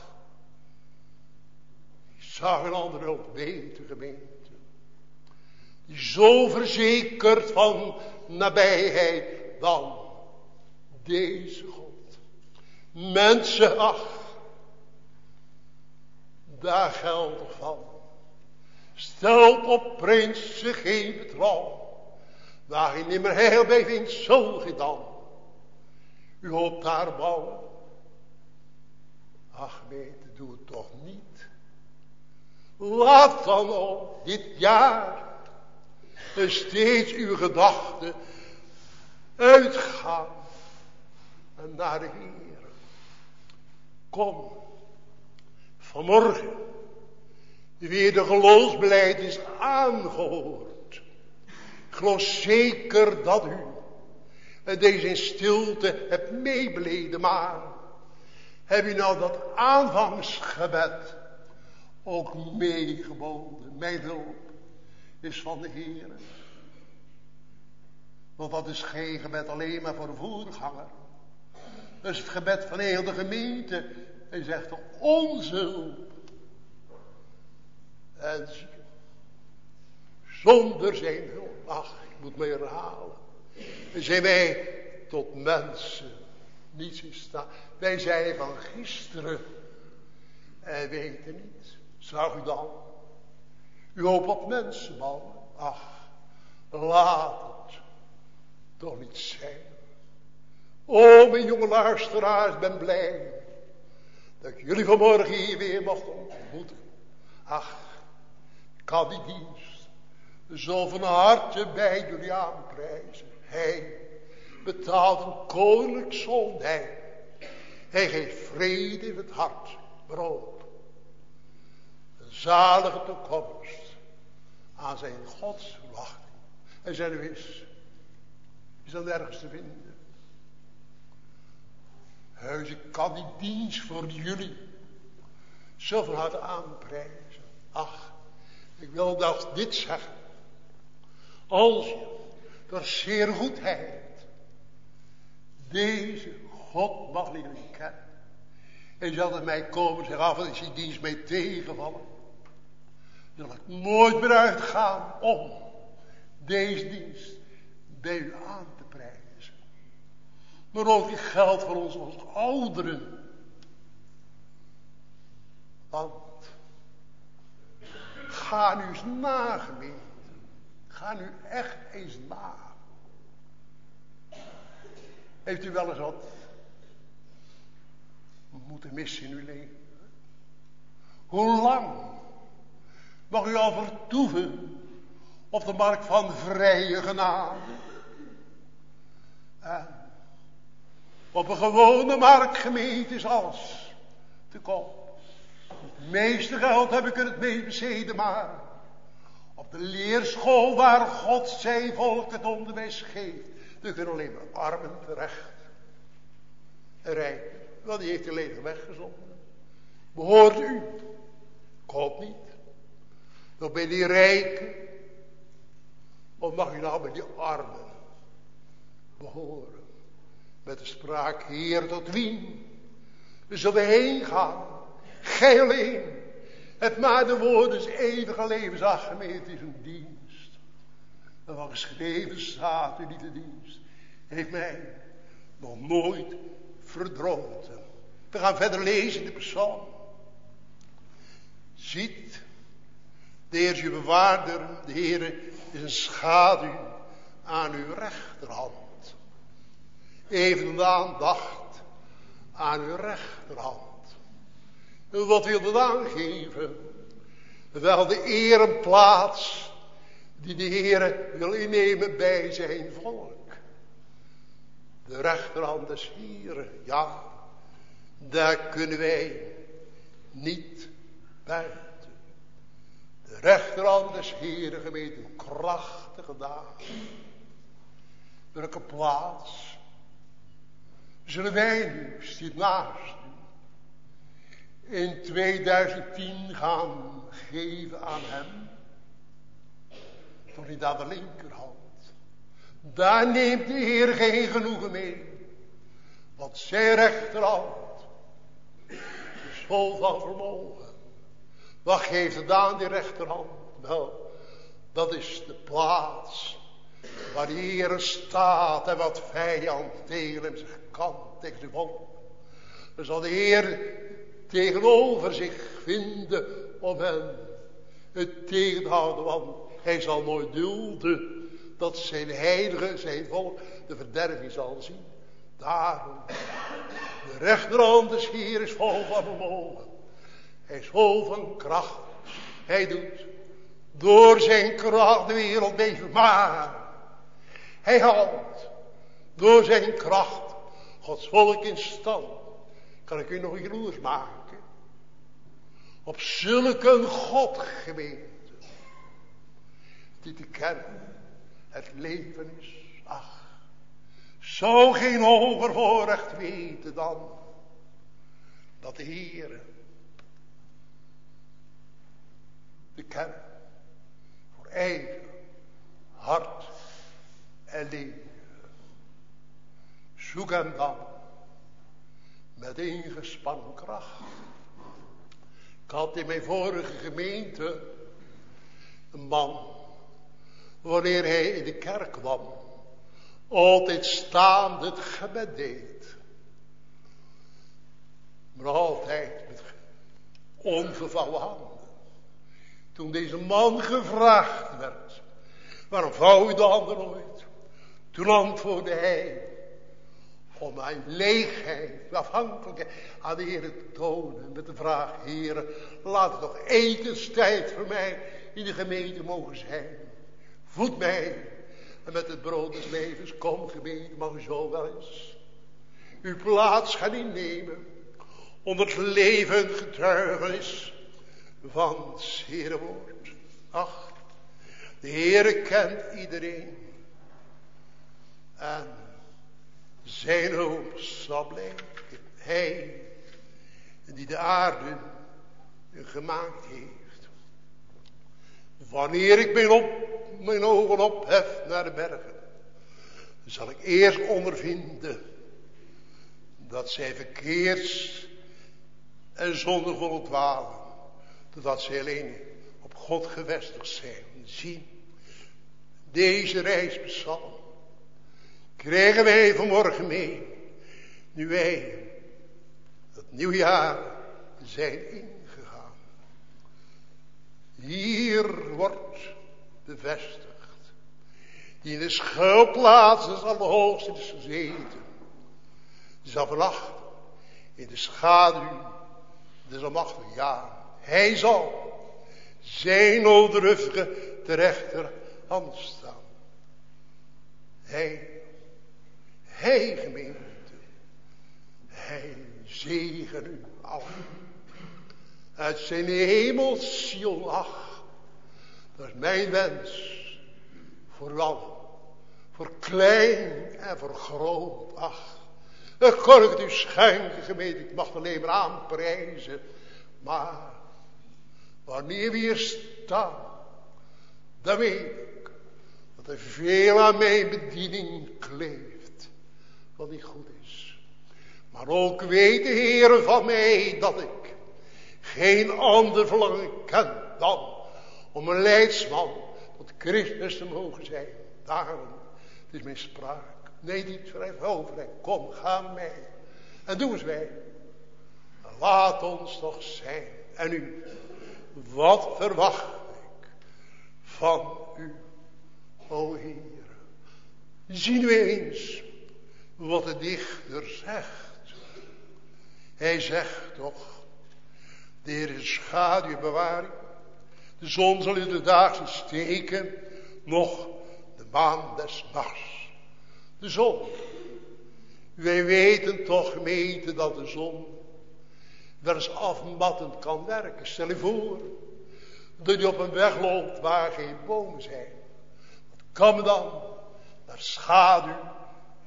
ik zag een andere ook weten, gemeente, die zo verzekerd van nabijheid dan deze God. Mensen, ach, daar geldt toch van. Stelt op prinsen geen betrouw, waar je nimmer heil bij vindt, zo ge dan. U hoopt daar bouwen. Ach, gemeente, doe het toch niet. Laat dan ook dit jaar steeds uw gedachten uitgaan en naar de Heer. Kom, vanmorgen weer de geloofsbeleid is aangehoord. Ik geloof zeker dat u deze in stilte hebt meebeleden, maar heb u nou dat aanvangsgebed ook meegeboden? Mijn hulp is van de Heer. Want dat is geen gebed alleen maar voor de voorganger. Dat is het gebed van heel de gemeente. Hij zegt onze hulp. En zonder zijn hulp, ach, ik moet me herhalen. Zijn wij tot mensen niets in staat. Wij zijn van gisteren en weten niets. Zag u dan? U hoopt op mensen bouwen. Ach, laat het toch niet zijn. O, mijn jonge luisteraars, ik ben blij dat ik jullie vanmorgen hier weer mocht ontmoeten. Ach, ik kan die dienst zo van harte bij jullie aanprijzen. Hij betaalt een koninklijk zonde. Hij geeft vrede in het hart, brood. Een zalige toekomst aan zijn godsverwachting. En zijn is dan nergens te vinden. Huis, ik kan die dienst voor jullie zo van harte aanprijzen. Ach, ik wil dat dit zeggen. Als je door zeer goedheid deze God mag leren kennen. En je zal het mij komen zeggen, af en is die dienst mee tegenvallen. Dan zal ik nooit meer uitgaan om deze dienst bij u aan te prijzen. Maar ook die geldt voor ons als ouderen. Want ga nu eens na, gemeente. Ga nu echt eens na. Heeft u wel eens wat moeten missen in uw leven? Hoe lang mag u al vertoeven op de markt van vrije genade? En op een gewone markt, gemeente, is alles te koop. Het meeste geld heb ik er het meest bezeden, maar op de leerschool waar God zijn volk het onderwijs geeft, er kunnen alleen maar armen terecht. En rijken, want die heeft hij alleen weggezonden. Behoort u? Ik hoop niet. Nog bij die rijken, of mag u nou bij die armen behoren? Met de spraak, Heer, tot wien zullen we heen gaan? Gij alleen. Het maar de woorden is eeuwige levensach, gemeente, is een dienst. En wat geschreven staat in die dienst, heeft mij nog nooit verdroten. We gaan verder lezen in de psalm. Ziet, de Heer is uw bewaarder, de Heer is een schaduw aan uw rechterhand. Even de aandacht aan uw rechterhand. Wat wil het aangeven? Wel de ereplaats die de Heer wil innemen bij zijn volk. De rechterhand des Heren, ja, daar kunnen wij niet buiten. De rechterhand des Heren, gemeente, een krachtige dagen. Welke plaats zullen wij nu, stiet naast u, in 2010 gaan geven aan hem. Toch niet aan de linkerhand. Daar neemt de Heer geen genoegen mee. Want zijn rechterhand is vol van vermogen. Wat geeft het aan die rechterhand? Wel, dat is de plaats waar de Heer staat en wat vijand tegen hem zich kan, tegen zijn volk. Dan zal de Heer tegenover zich vinden om hem het tegen te houden, want hij zal nooit dulden dat zijn heilige, zijn volk, de verderving zal zien. Daarom, de rechterhand des Heer is vol van vermogen. Hij is vol van kracht. Hij doet door zijn kracht de wereld beven. Maar hij houdt door zijn kracht Gods volk in stand. Kan ik u nog jaloers maken? Op zulke een Godgemeente. Die te kennen het leven is. Ach, zou geen hoger voorrecht weten dan dat de Heere te kennen voor eigen hart en leven. Zoek hem dan met ingespannen kracht. Ik had in mijn vorige gemeente een man, wanneer hij in de kerk kwam, altijd staand het gebed deed. Maar altijd met ongevouwen handen. Toen deze man gevraagd werd, waarom vouw u de handen nooit? Toen antwoordde hij, om mijn leegheid, afhankelijkheid aan de Heer te tonen. Met de vraag, Heer, laat het toch etenstijd voor mij in de gemeente mogen zijn. Voed mij. En met het brood des levens, kom gemeente, mag u zo wel eens uw plaats gaan innemen. Onder het levend getuigenis van het Heere woord. Ach, de Heere kent iedereen. En zijn hulp zal blijken. Hij die de aarde gemaakt heeft. Wanneer ik mijn ogen ophef naar de bergen, zal ik eerst ondervinden dat zij verkeerd en zondervol dwalen, totdat zij alleen op God gevestigd zijn. Zie, deze reispsalm krijgen wij vanmorgen mee, nu wij het nieuwjaar zijn ingegaan. Hier wordt bevestigd, die in de schuilplaats des Allerhoogsten is gezeten, zal verlachten in de schaduw des Almachtigen. Ja, hij zal zijn oudruftige te rechterhand staan. Hij gemeente, hij zegen u allen. Uit zijn hemels Sion, ach, dat is mijn wens voor u allen. Voor klein en voor groot, ach. Ik kon het u schenken, gemeente, ik mag het alleen maar aanprijzen. Maar wanneer we hier staan, dan weet ik dat er veel aan mijn bediening kleeft, wat niet goed is. Maar ook weet de Heer van mij dat ik geen ander verlangen ken dan om een leidsman tot Christus te mogen zijn. Daarom, het is mijn spraak. Nee, niet vrij overheid. Kom, ga met mij. En doe eens wij. Laat ons toch zijn. En u, wat verwacht ik van u, o Heer. Zien we eens wat de dichter zegt. Hij zegt toch, de Heer is schaduw bewaring. De zon zal in de dagen steken, nog de maan des nachts. De zon. Wij weten toch, gemeente, dat de zon wel eens afmattend kan werken. Stel je voor dat je op een weg loopt waar geen bomen zijn. Wat kan men dan naar schaduw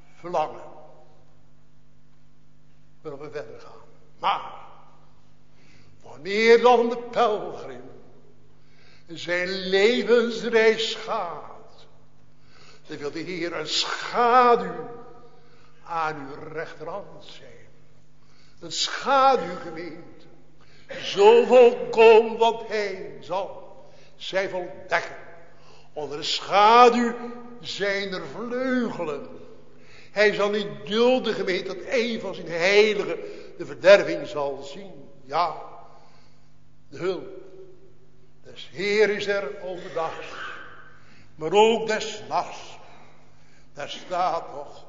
verlangen? Willen we verder gaan. Maar Wanneer dan de pelgrim zijn levensreis gaat, dan wil de Heer een schaduw aan uw rechterhand zijn. Een schaduw, gemeente. Zo volkomen, want hij zal zij voldekken. Onder de schaduw zijn er vleugelen. Hij zal niet dulden, gemeente, dat een van zijn heiligen de verderving zal zien. Ja, de hulp des Heer is er overdags, maar ook des nachts. Daar staat nog.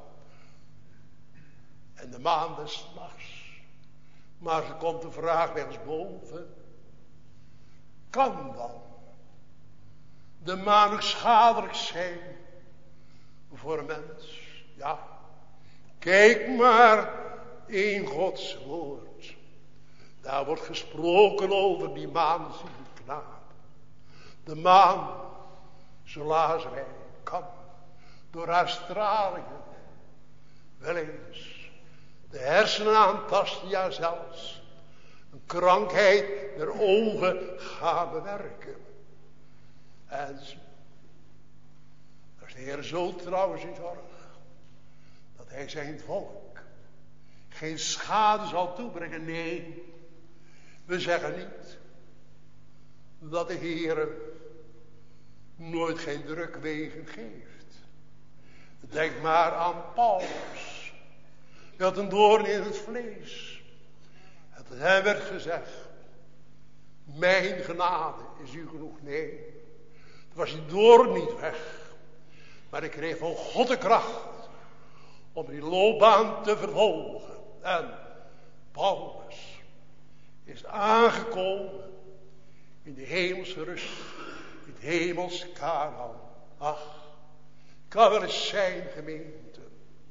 En de maan des nachts. Maar er komt de vraag bij ons boven. Kan dan de maan ook schadelijk zijn voor een mens? Ja, kijk maar in Gods woord. Daar wordt gesproken over die maanziende knaap. De maan, zo lazen wij, kan door haar stralingen wel eens de hersenen aantasten, ja zelfs een krankheid der ogen gaan bewerken. En daar is de Heer zo trouwens in zorg, dat hij zijn volk geen schade zal toebrengen. Nee, we zeggen niet dat de Heer nooit geen drukwegen geeft. Denk maar aan Paulus. Hij had een doorn in het vlees. En tot hem werd gezegd: mijn genade is u genoeg. Nee, het was die doorn niet weg. Maar ik kreeg van God de kracht om die loopbaan te vervolgen. En Paulus is aangekomen in de hemelse rust, in het hemelse Kanaan. Ach, kan wel eens zijn, gemeente,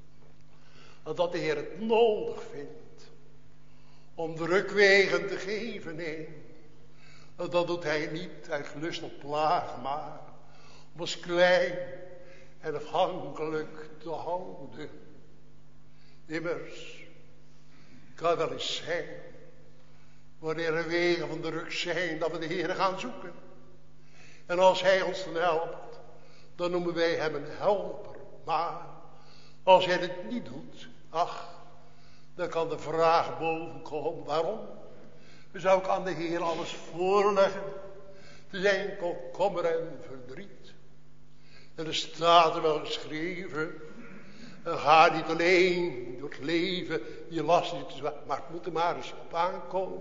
dat de Heer het nodig vindt om drukwegen te geven. Nee, dat doet hij niet uit lust op plagen, maar om ons klein en afhankelijk te houden. Immers, kan wel eens zijn, wanneer er wegen van druk zijn, dat we de Heer gaan zoeken. En als hij ons dan helpt, dan noemen wij hem een helper. Maar als hij het niet doet, ach, dan kan de vraag bovenkomen: waarom? Dan zou ik aan de Heer alles voorleggen, te zijn komkommer en verdriet. En er staat er wel geschreven: ga niet alleen door het leven, je last niet te zwaar, maar het moet er maar eens op aankomen.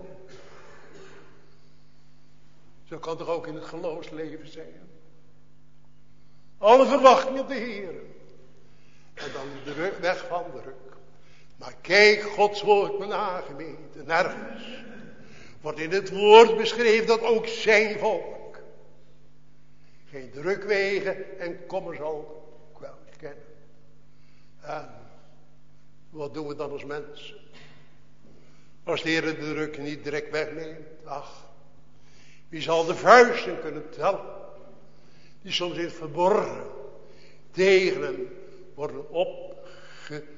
Zo kan het toch ook in het geloofsleven zijn. Alle verwachting op de Heer. En dan de weg van druk. Maar kijk Gods woord me na, gemeente. Nergens wordt in het woord beschreven dat ook zijn volk geen drukwegen en kommer zal kennen. En wat doen we dan als mensen? Als de Heer de druk niet direct wegneemt. Ach, wie zal de vuisten kunnen tellen, die soms in het verborgen tegen hem worden opgeheven.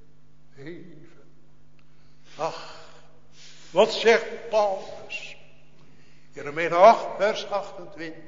Ach, wat zegt Paulus? In Romeinen 8 vers 28.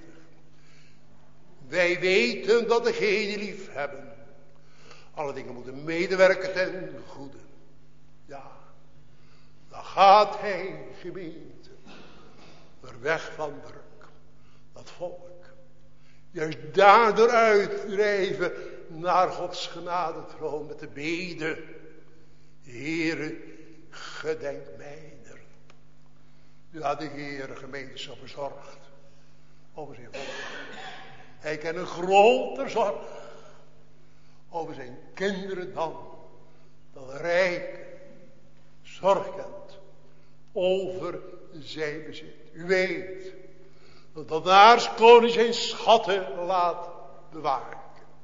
Wij weten dat degenen die lief hebben alle dingen moeten medewerken ten goede. Ja, dan gaat hij, gemeente, er weg van druk. Dat volk. Juist daardoor uitdrijven naar Gods genadetroon met de bede: Heere, gedenk mijner. Ja, de Heere, gemeente, is zo bezorgd over zijn volk. Hij kent een groter zorg over zijn kinderen dan dat rijk zorg kent over zijn bezit. U weet dat de naarskoning zijn schatten laat bewaken.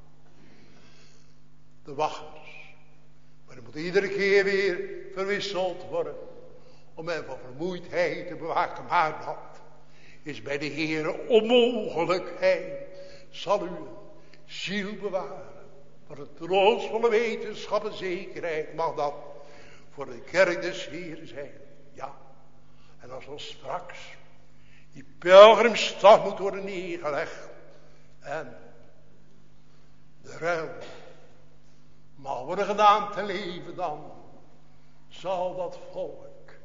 De wachters. Maar die moeten iedere keer weer verwisseld worden om hen van vermoeidheid te bewaken. Maar dat is bij de Heere onmogelijk. Hij zal uw ziel bewaren. Voor een troostvolle wetenschap en zekerheid mag dat voor de kerk des Heeren zijn. Ja, En als dan straks die pelgrimstaf moet worden neergelegd en de ruil mag worden gedaan te leven, dan zal dat volk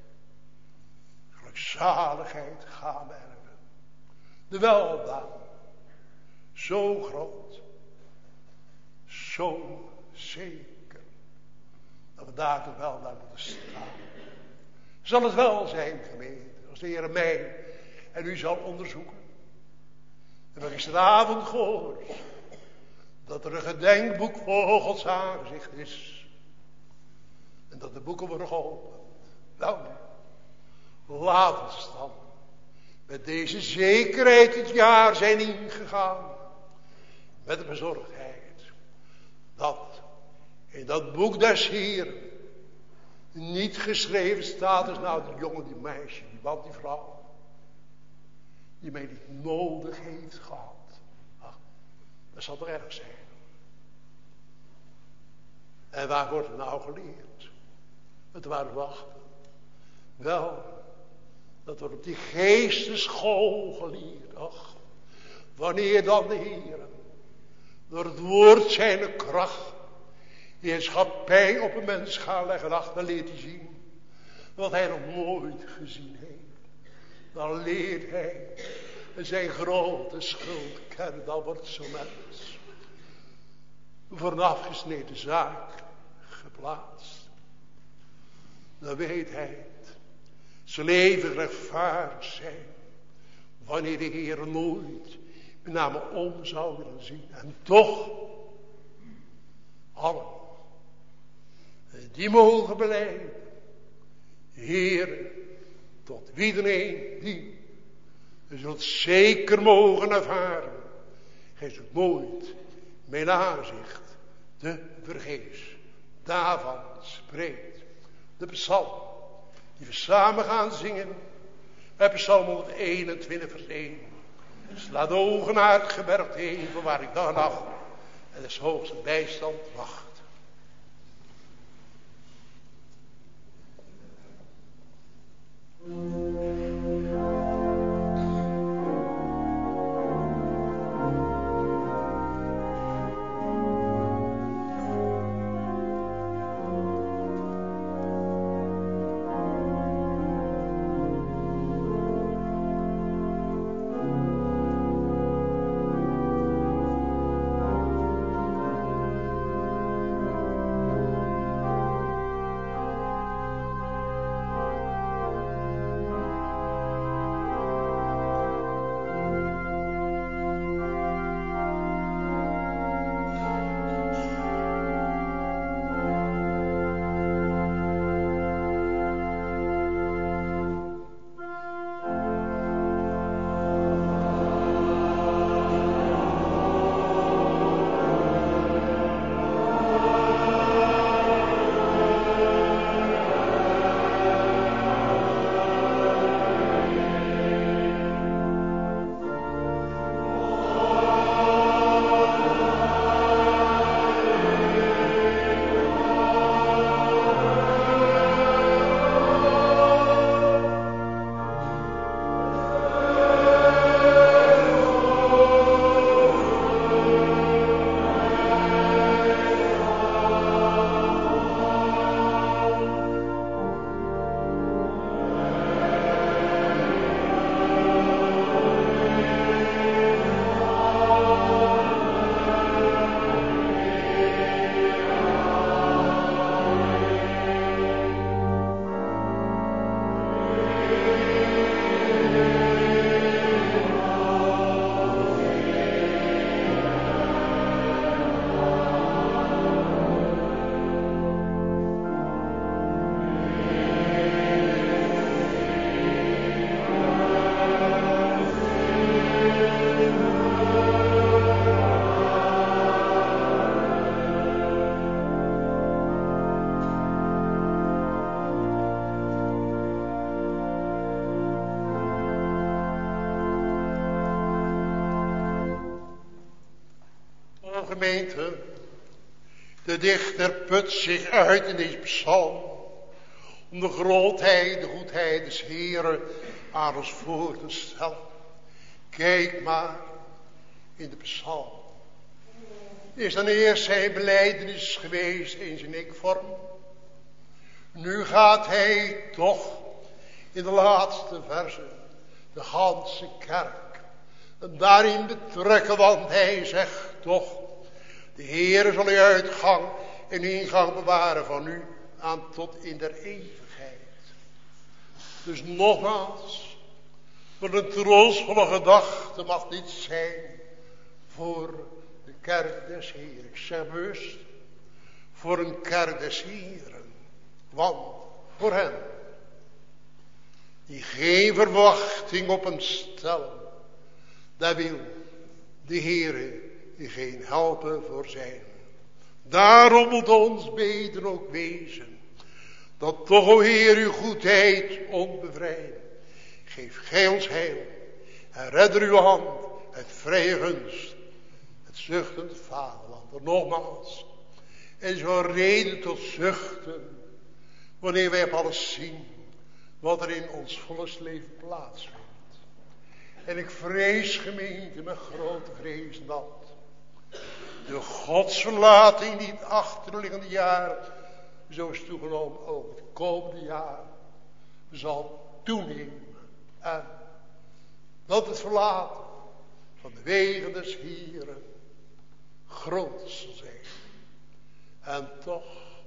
gelukzaligheid gaan erven. De weldaad, zo groot, zo zeker, dat we daar toch wel naar moeten staan. Zal het wel zijn, gemeente, als de Heer mij en u zal onderzoeken. En we gisteravond gehoord dat er een gedenkboek voor Gods aangezicht is. En dat de boeken worden geopend. Nou, laat ons dan met deze zekerheid het jaar zijn ingegaan. Met de bezorgdheid. Dat in dat boek des Heeren niet geschreven staat als nou die jongen, die meisje, die man, die vrouw. Die mij niet nodig heeft gehad. Ach, dat zal toch erg zijn. En waar wordt het nou geleerd? Het waar wachten. Wel, dat wordt op die geesteschool geleerd. Ach, wanneer dan de Heer door het woord zijn kracht heerschappij op een mens gaat leggen. Ach, dan leert hij zien wat hij nog nooit gezien heeft. Dan leert hij zijn grote schuld kennen. Dan wordt zo'n mens voor een afgesneden zaak geplaatst. Dan weet hij het. Zijn leven rechtvaardig zijn. Wanneer de Heer nooit met name om zou willen zien. En toch, allen die mogen beleiden. Heer, tot wie dan een die. Je zult zeker mogen ervaren. Gij zult nooit mijn aanzicht te vergeefs. Daarvan spreekt de psalm die we samen gaan zingen. Bij psalm 121 vers 1. Sla de ogen naar het gebergte heen, van waar ik dag en nacht en des hoogste bijstand wacht. Gemeente, de dichter put zich uit in deze psalm om de grootheid, de goedheid des Heeren aan ons voor te stellen. Kijk maar in de psalm. Is dan eerst zijn belijdenis geweest in zijn ik-vorm. Nu gaat hij toch in de laatste verse de ganse kerk en daarin betrekken, want hij zegt toch: de Heere zal uw uitgang en ingang bewaren van u aan tot in der eeuwigheid. Dus nogmaals, wat een troostvolle gedachte mag dit zijn voor de kerk des Heeren. Ik zeg bewust, voor een kerk des Heeren. Want voor hen die geen verwachting op hem stellen, daar wil de Heere geen helper voor zijn. Daarom moet ons beden ook wezen, dat toch, o Heer, uw goedheid onbevrijdt. Geef gij ons heil en redder uw hand, het vrije gunst, het zuchtend vaderland. En nogmaals, er is wel reden tot zuchten, wanneer wij op alles zien wat er in ons volksleven plaatsvindt. En ik vrees, gemeente, met grote vrees, dat de godsverlating die het achterliggende jaar zo is toegenomen, ook het komende jaar zal toenemen. En dat het verlaten van de wegen des Heeren groot zal zijn. En toch,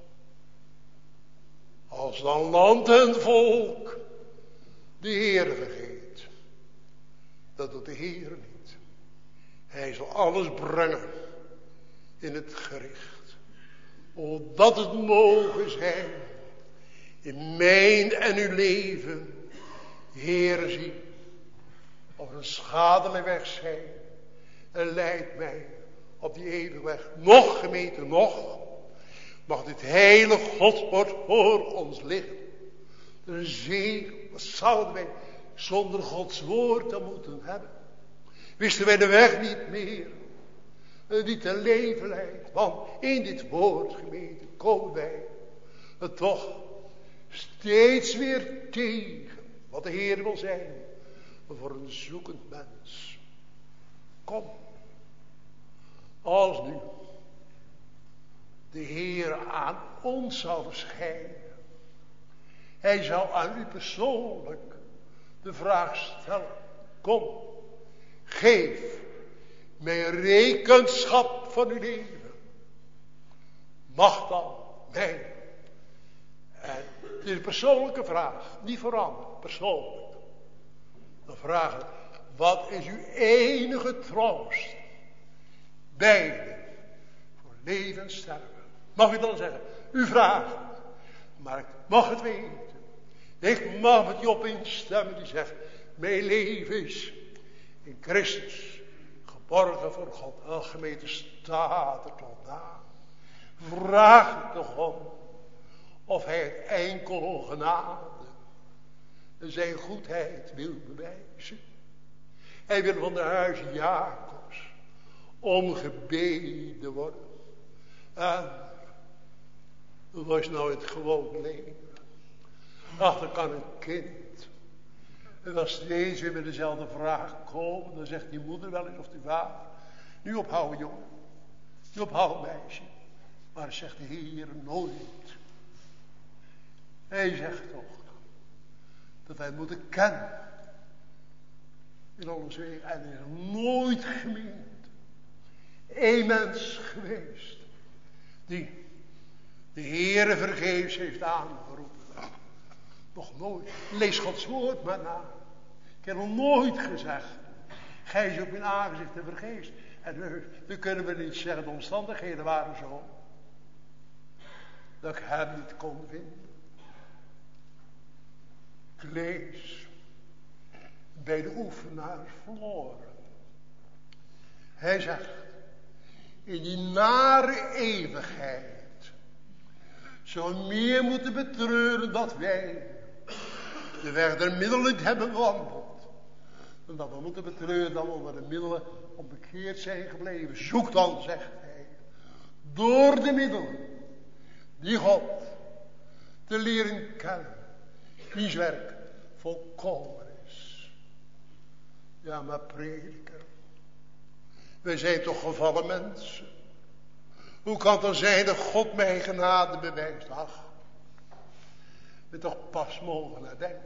als dan land en volk de Heer vergeet, dat doet de Heer niet. Hij zal alles brengen in het gericht. Opdat het mogen zijn in mijn en uw leven, Heer, zie of een schadelijke weg zijn en leid mij op die eeuwige weg. Nog, gemeente, nog mag dit heilige Godswoord voor ons liggen. Een zegen, wat zouden wij zonder Gods woord dan moeten hebben? Wisten wij de weg niet meer die te leven leidt? Want in dit woord, gemeente, komen wij het toch steeds weer tegen wat de Heer wil zijn voor een zoekend mens. Kom, als nu de Heer aan ons zou verschijnen, hij zou aan u persoonlijk de vraag stellen: kom, geef mij rekenschap van uw leven. Mag dan mij. En dit is een persoonlijke vraag, niet voor anderen, persoonlijk. Dan vragen: wat is uw enige troost? Beide voor leven en sterven. Mag u dan zeggen: u vraagt het, maar ik mag het weten. Ik mag met je op instemmen die zegt: mijn leven is in Christus geborgen voor God. En gemeente, staat er tot na. Vraag het toch om of hij het enkel genade en zijn goedheid wil bewijzen. Hij wil van de huis Jacobs omgebeden worden. En wat is nou het gewoon leven? Ach, dan kan een kind, en dan steeds weer met dezelfde vraag komen. Dan zegt die moeder wel eens of die vader: nu ophouden, jongen. Nu ophouden, meisje. Maar zegt de Heer nooit. Hij zegt toch dat wij moeten kennen in onze wegen. En er is nooit gemeend één mens geweest die de Heere vergeefs heeft aangeroepen. Nog nooit. Lees Gods woord maar na. Ik heb nog nooit gezegd: gij zoekt mijn aangezicht te vergeefs. En nu kunnen we niet zeggen, de omstandigheden waren zo dat ik hem niet kon vinden. Ik lees bij de oefenaar verloren. Hij zegt: in die nare eeuwigheid zou meer moeten betreuren dat wij de weg der middelen hebben bewandeld, dan dat we moeten betreuren dat we onder de middelen onbekeerd zijn gebleven. Zoek dan, zegt hij, door de middelen die God te leren kennen. Wiens werk volkomen is. Ja, maar prediker. Wij zijn toch gevallen mensen. Hoe kan het dan zijn dat God mij genade bewijst? Ach, we toch pas mogen nadenken.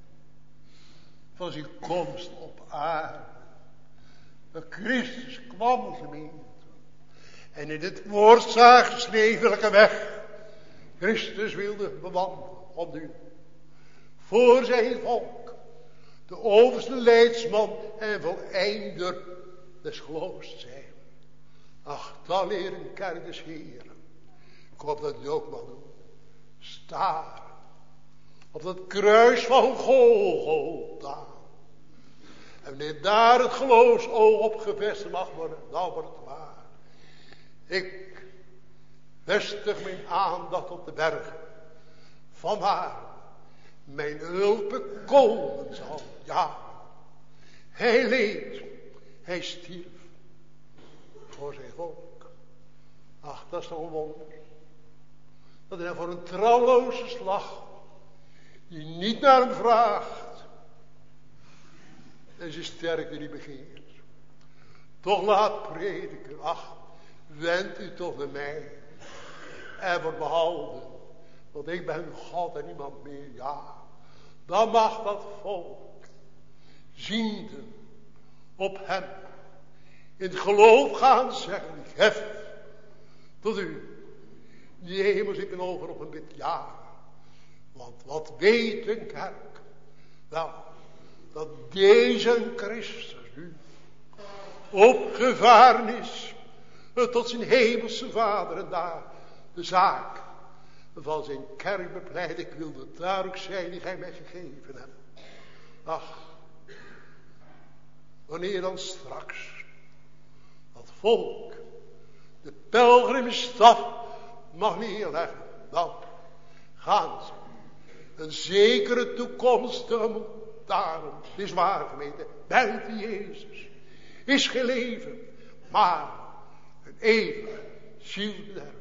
Van zijn komst op aarde. Dat Christus kwam gemeente. En in dit woord staat geschreven welke weg Christus wilde bewandelen om u. Voor zijn volk. De overste leidsman en voleinder des geloofs te zijn. Ach, dan leren kerk des Heren. Ik hoop dat u ook mag doen. Staren. Op dat kruis van Golgotha. En wanneer daar het geloofsoog op gevestigd mag worden, dan wordt het waar. Ik vestig mijn aandacht op de berg. Vanwaar mijn hulp komen zal. Ja, hij leed, hij stierf voor zijn volk. Ach, dat is toch een wonder. Dat hij voor een trouwloze slag, die niet naar hem vraagt, en zijn sterkte die begeert, toch laat prediken. Ach, wend u toch naar mij en wordt behouden, want ik ben God en niemand meer. Ja, dan mag dat volk ziende op hem in het geloof gaan zeggen: ik hef tot u die hemels ik een ogen op een bid. Ja, want wat weet een kerk? Wel, dat deze Christus nu opgevaren is tot zijn hemelse Vader en daar de zaak van zijn kerk bepleit. Ik wil dat daar ook zijn die gij mij gegeven hebt. Ach, wanneer dan straks dat volk de pelgrimsstap mag neerleggen, dan gaan ze een zekere toekomst tegemoet. Daarom is waar gemeente, buiten Jezus is geen leven, maar een eeuwig zielbederf.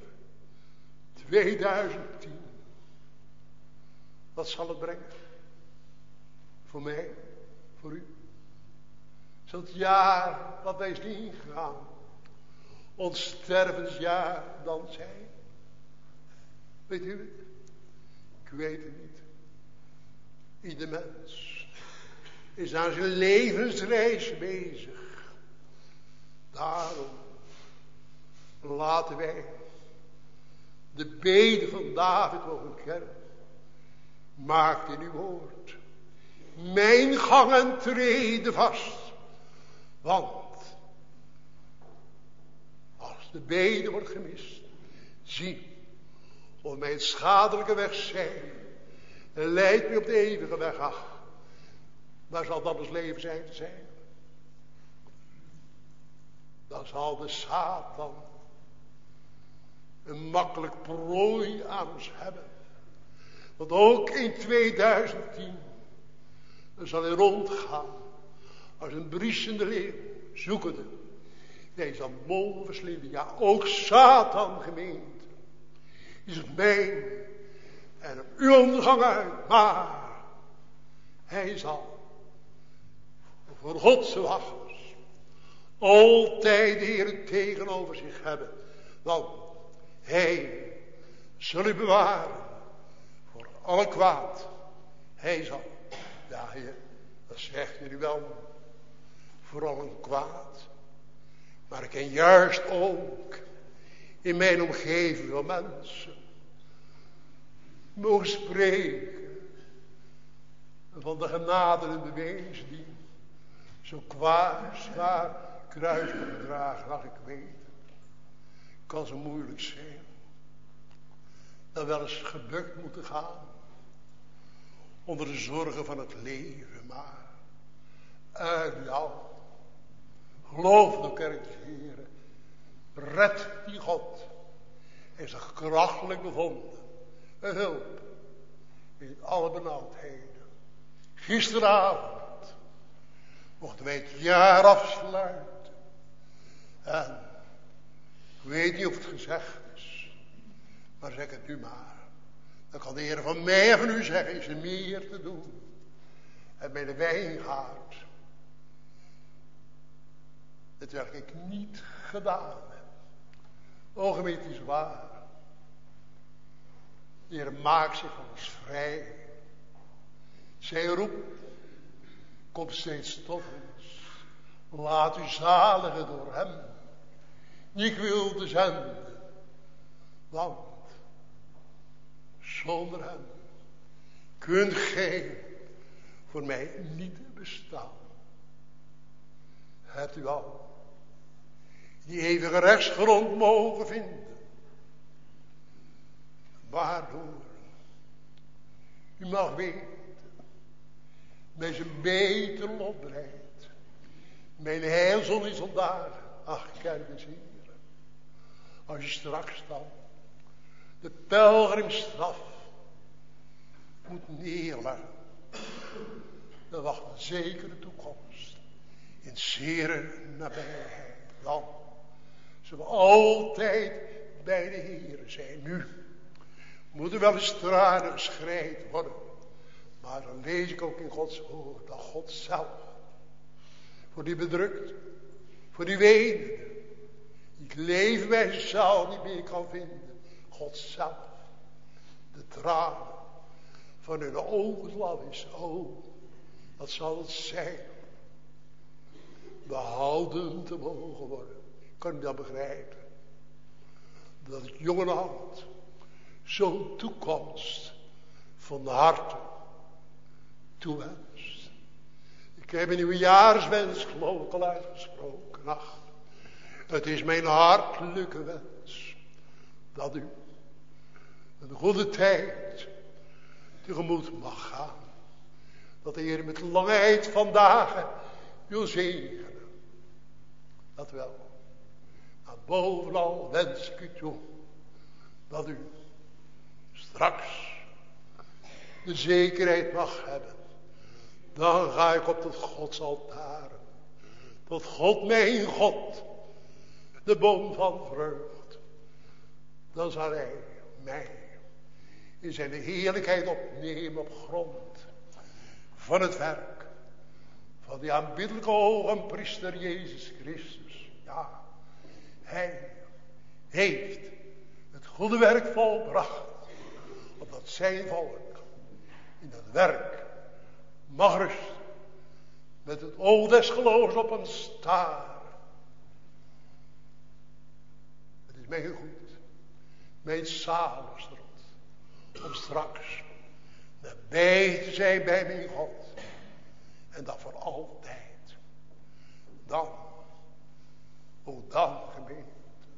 2010. Wat zal het brengen? Voor mij, voor u. Zal het jaar wat wij is ingegaan, ons stervensjaar dan zijn? Weet u het? Ik weet het niet. Ieder mens is aan zijn levensreis bezig. Daarom laten wij de bede van David mogen kennen. Maak in uw woord mijn gang en treden vast. Want als de bede wordt gemist, zie of mijn schadelijke weg zijn en leidt me op de eeuwige weg. Ach, waar zal dan ons leven zijn te zijn? Dan zal de Satan een makkelijk prooi aan ons hebben. Want ook in 2010 zal hij rondgaan als een briesende leeuw, zoekende. Nee, zal mogen verslinden. Ja, ook Satan gemeente is het mijn en op uw ondergang uit. Maar hij zal voor Godse wachters altijd de Heer tegenover zich hebben. Want hij zal u bewaren voor alle kwaad. Hij zal, ja Heer, dat zegt u wel, voor alle kwaad. Maar ik ken juist ook in mijn omgeving van mensen mogen spreken van de genade en bewezen die zo zwaar kruis moeten dragen. Ach, ik weet het. Kan zo moeilijk zijn. Dat wel eens gebukt moeten gaan onder de zorgen van het leven. Maar uit jou, geloof de kerk des Heren, red die God en zich krachtelijk bevonden. Een hulp in alle benauwdheden. Gisteravond mochten wij het jaar afsluiten. En ik weet niet of het gezegd is, maar zeg het nu maar. Dan kan de Heer van mij en van u zeggen, is er meer te doen. En bij de wijngaard, het werk ik niet gedaan heb. O gemeente, het is waar. De Heer maakt zich van ons vrij. Zij roept, kom steeds tot ons. Laat u zaligen door hem. Ik wilde zenden, want zonder hem kunt gij voor mij niet bestaan. Hebt u al die eeuwige rechtsgrond mogen vinden, waardoor u mag weten, met zijn beter lot breidt, mijn heilzon is al daar. Ach, kerkens heren, als je straks dan de pelgrimstraf moet neerleggen, dan wacht een zekere toekomst in zere nabijheid. Dan zullen we altijd bij de Heere zijn. Nu moet er wel eens tranen geschreid worden, maar dan lees ik ook in Gods woord dat God zelf voor die bedrukte, voor die wenende, die het leven bij zichzelf niet meer kan vinden, God zelf de tranen van hun ogen laat is. Oh, wat zal het zijn behouden te mogen worden. Kan u dat begrijpen? Dat het jonge hand zo'n toekomst van de harte toewenst. Ik heb een nieuwjaarswens geloof ik al uitgesproken. Ach, het is mijn hartelijke wens dat u een goede tijd tegemoet mag gaan. Dat de Heer met langheid van dagen wil zegenen. Dat wel. Maar bovenal wens ik u toe dat u straks de zekerheid mag hebben. Dan ga ik op tot Gods altaren. Tot God mijn God. De boom van vreugd. Dan zal hij mij in zijn heerlijkheid opnemen op grond van het werk van die aanbiddelijke hoge priester Jezus Christus. Ja, hij heeft het goede werk volbracht, opdat zijn volk in dat werk mag rusten, met het oog des geloofs op hem staren. Het is mij goed, mijn zaligstrot, om straks nabij te zijn bij mijn God. En dat voor altijd. Dan, o dan gemeente,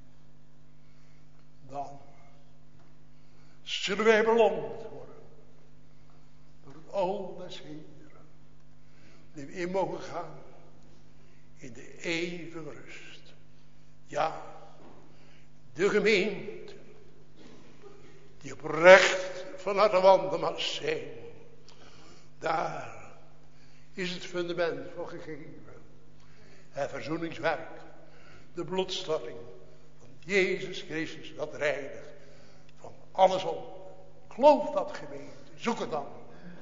dan zullen wij beloond worden door het oog des Heeren, die we in mogen gaan in de eeuwige rust. Ja, de gemeente die oprecht vanuit de wanden mag zijn, daar is het fundament voor gegeven. Het verzoeningswerk, de bloedstorting van Jezus Christus, dat reinigt van alles op. Geloof dat, gemeente, zoek het dan.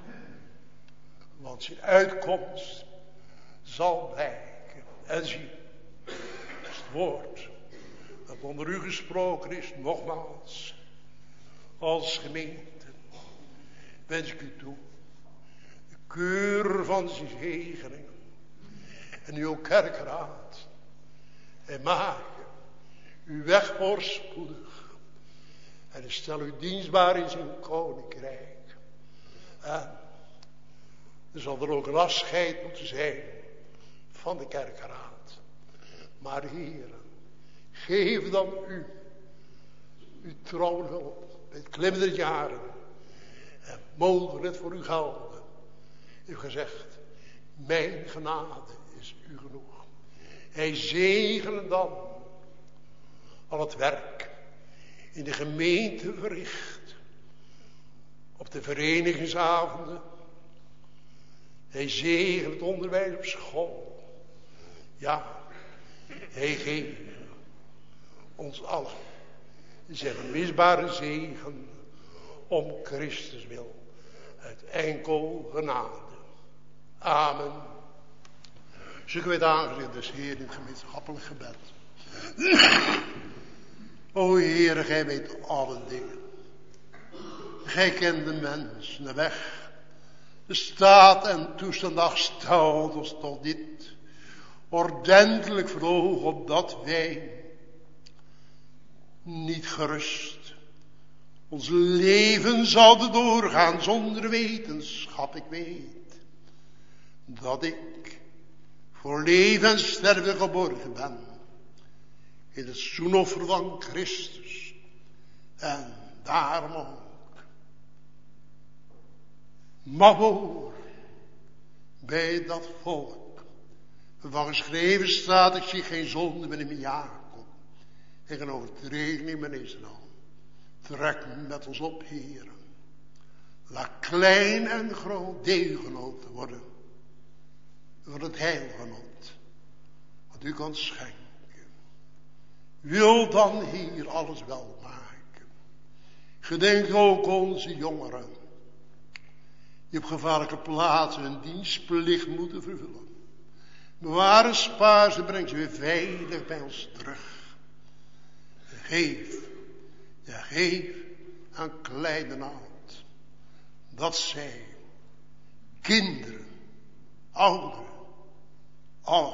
Want zijn uitkomst zal blijken. En zie, het woord dat onder u gesproken is, nogmaals, als gemeente, wens ik u toe de keur van zijn zegeningen en uw kerkraad en maak uw weg voorspoedig en stel u dienstbaar in zijn koninkrijk. En er zal er ook een afscheid moeten zijn van de kerkraad. Maar heren, geef dan u uw trouwe hulp met klimmende jaren en mogen het voor u gelden. U heeft gezegd, mijn genade is u genoeg. Hij zegene dan al het werk in de gemeente verricht, op de verenigingsavonden. Hij zegene het onderwijs op school. Ja, hij geeft ons allen zijn misbare zegen om Christus wil, uit enkel genade. Amen. Zoeken we het aangezicht des Heer in het gemeenschappelijk gebed. O Heere, gij weet alle dingen. Gij kent de mens, de weg, de staat en toestand. Ach, stout ons toch dit ordentelijk voor ogen, opdat wij niet gerust ons leven zouden doorgaan zonder wetenschap. Ik weet dat ik voor leven en sterven geborgen ben in het zoenoffer van Christus. En daarom ook mag hoor bij dat volk waarvan geschreven staat: ik zie geen zonde meer in mijn Jacob en geen overtreding in mijn Israël. Trek met ons op, Heer. Laat klein en groot deelgenoten worden van het heilgenot wat u kan schenken. Wil dan, Heer, alles wel maken. Gedenk ook onze jongeren die op gevaarlijke plaatsen hun dienstplicht moeten vervullen. Bewaar en spaar ze, breng ze weer veilig bij ons terug. Geef aan klein en oud, dat zij, kinderen, ouderen, allen,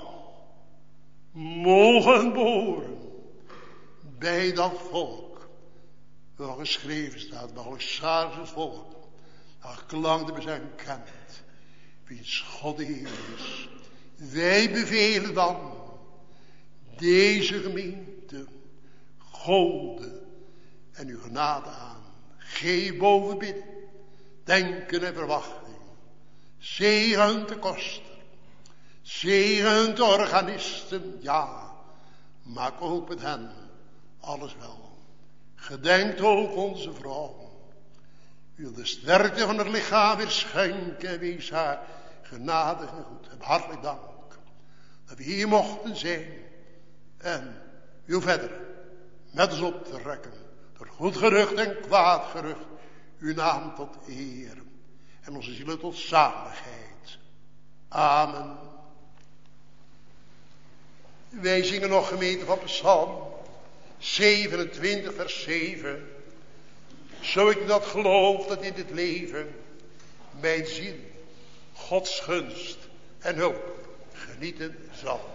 mogen behoren bij dat volk, waar geschreven staat, behalve het volk, dat klanken zijn kent, wiens God de Heer is. Wij bevelen dan deze gemeente, Gode en uw genade aan. Geef boven bidden, denken en verwachting. Zegen de koster, zegen de organisten, ja, maak ook met hen alles wel. Gedenkt ook onze vrouw. Wil de sterkte van het lichaam weer schenken en wees haar genadig en goed. En hartelijk dank dat we hier mochten zijn en u verder met ons op te rekken. Door goed gerucht en kwaad gerucht uw naam tot eer en onze zielen tot zaligheid. Amen. Wij zingen nog, gemeente, van Psalm 27 vers 7. Zo ik dat geloof dat in dit leven mijn ziel Gods gunst en hulp genieten zal.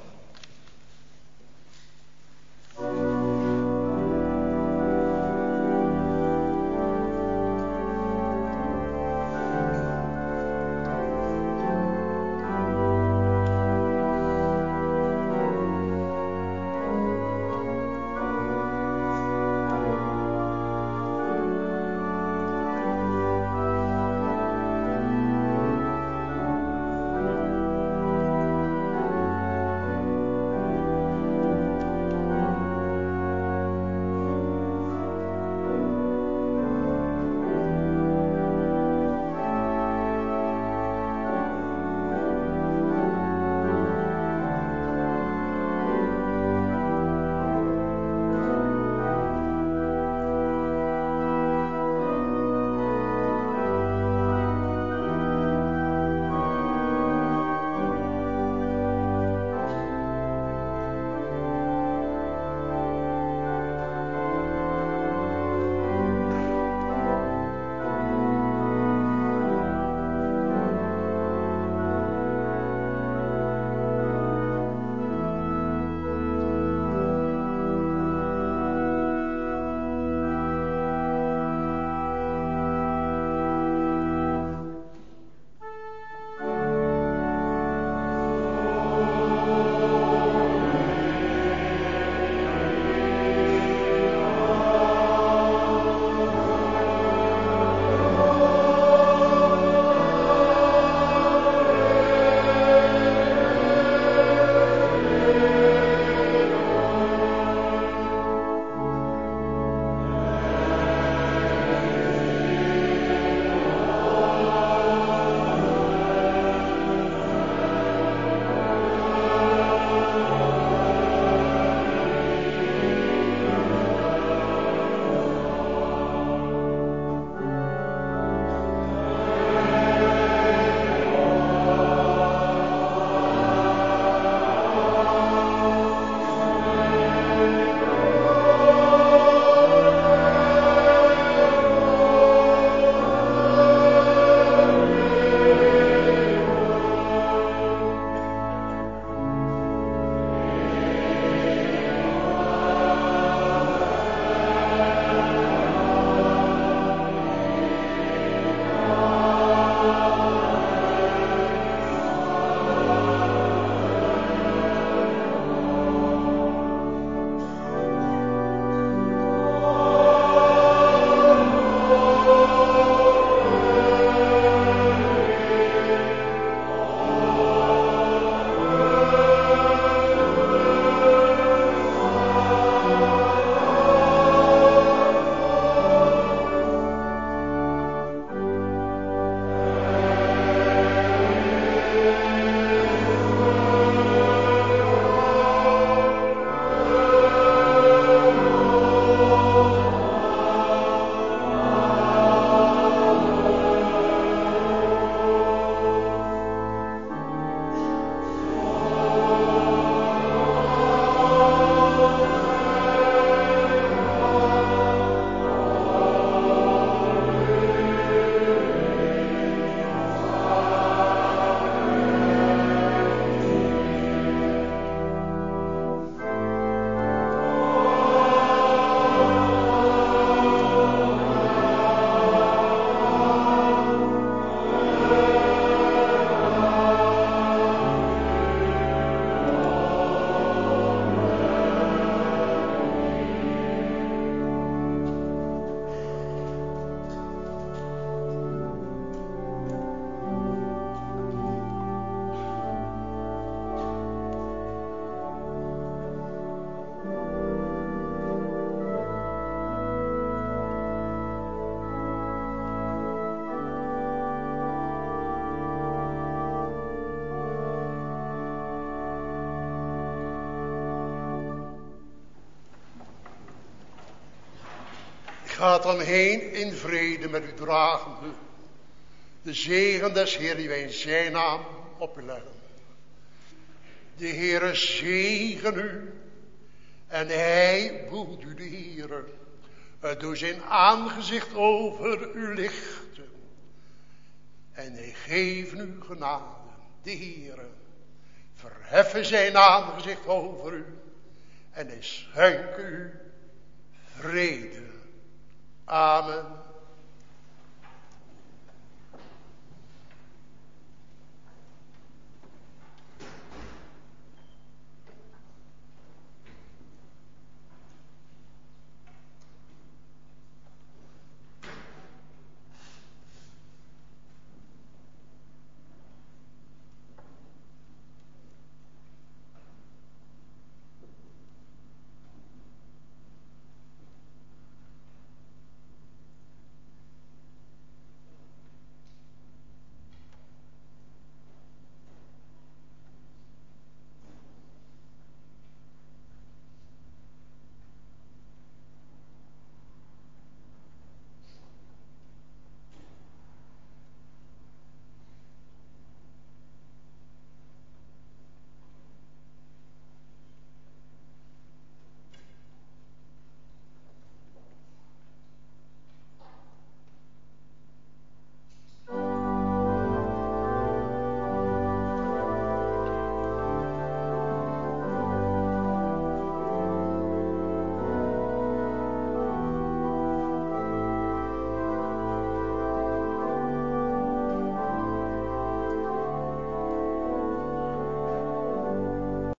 Gaat dan heen in vrede met u dragende. De zegen des Heer die wij in zijn naam op u leggen. De Heere zegen u. En hij behoedt u, de Heere. Door zijn aangezicht over u lichten. En hij geeft u genade. De Heere verheffen zijn aangezicht over u. En hij schenkt u vrede. Amen.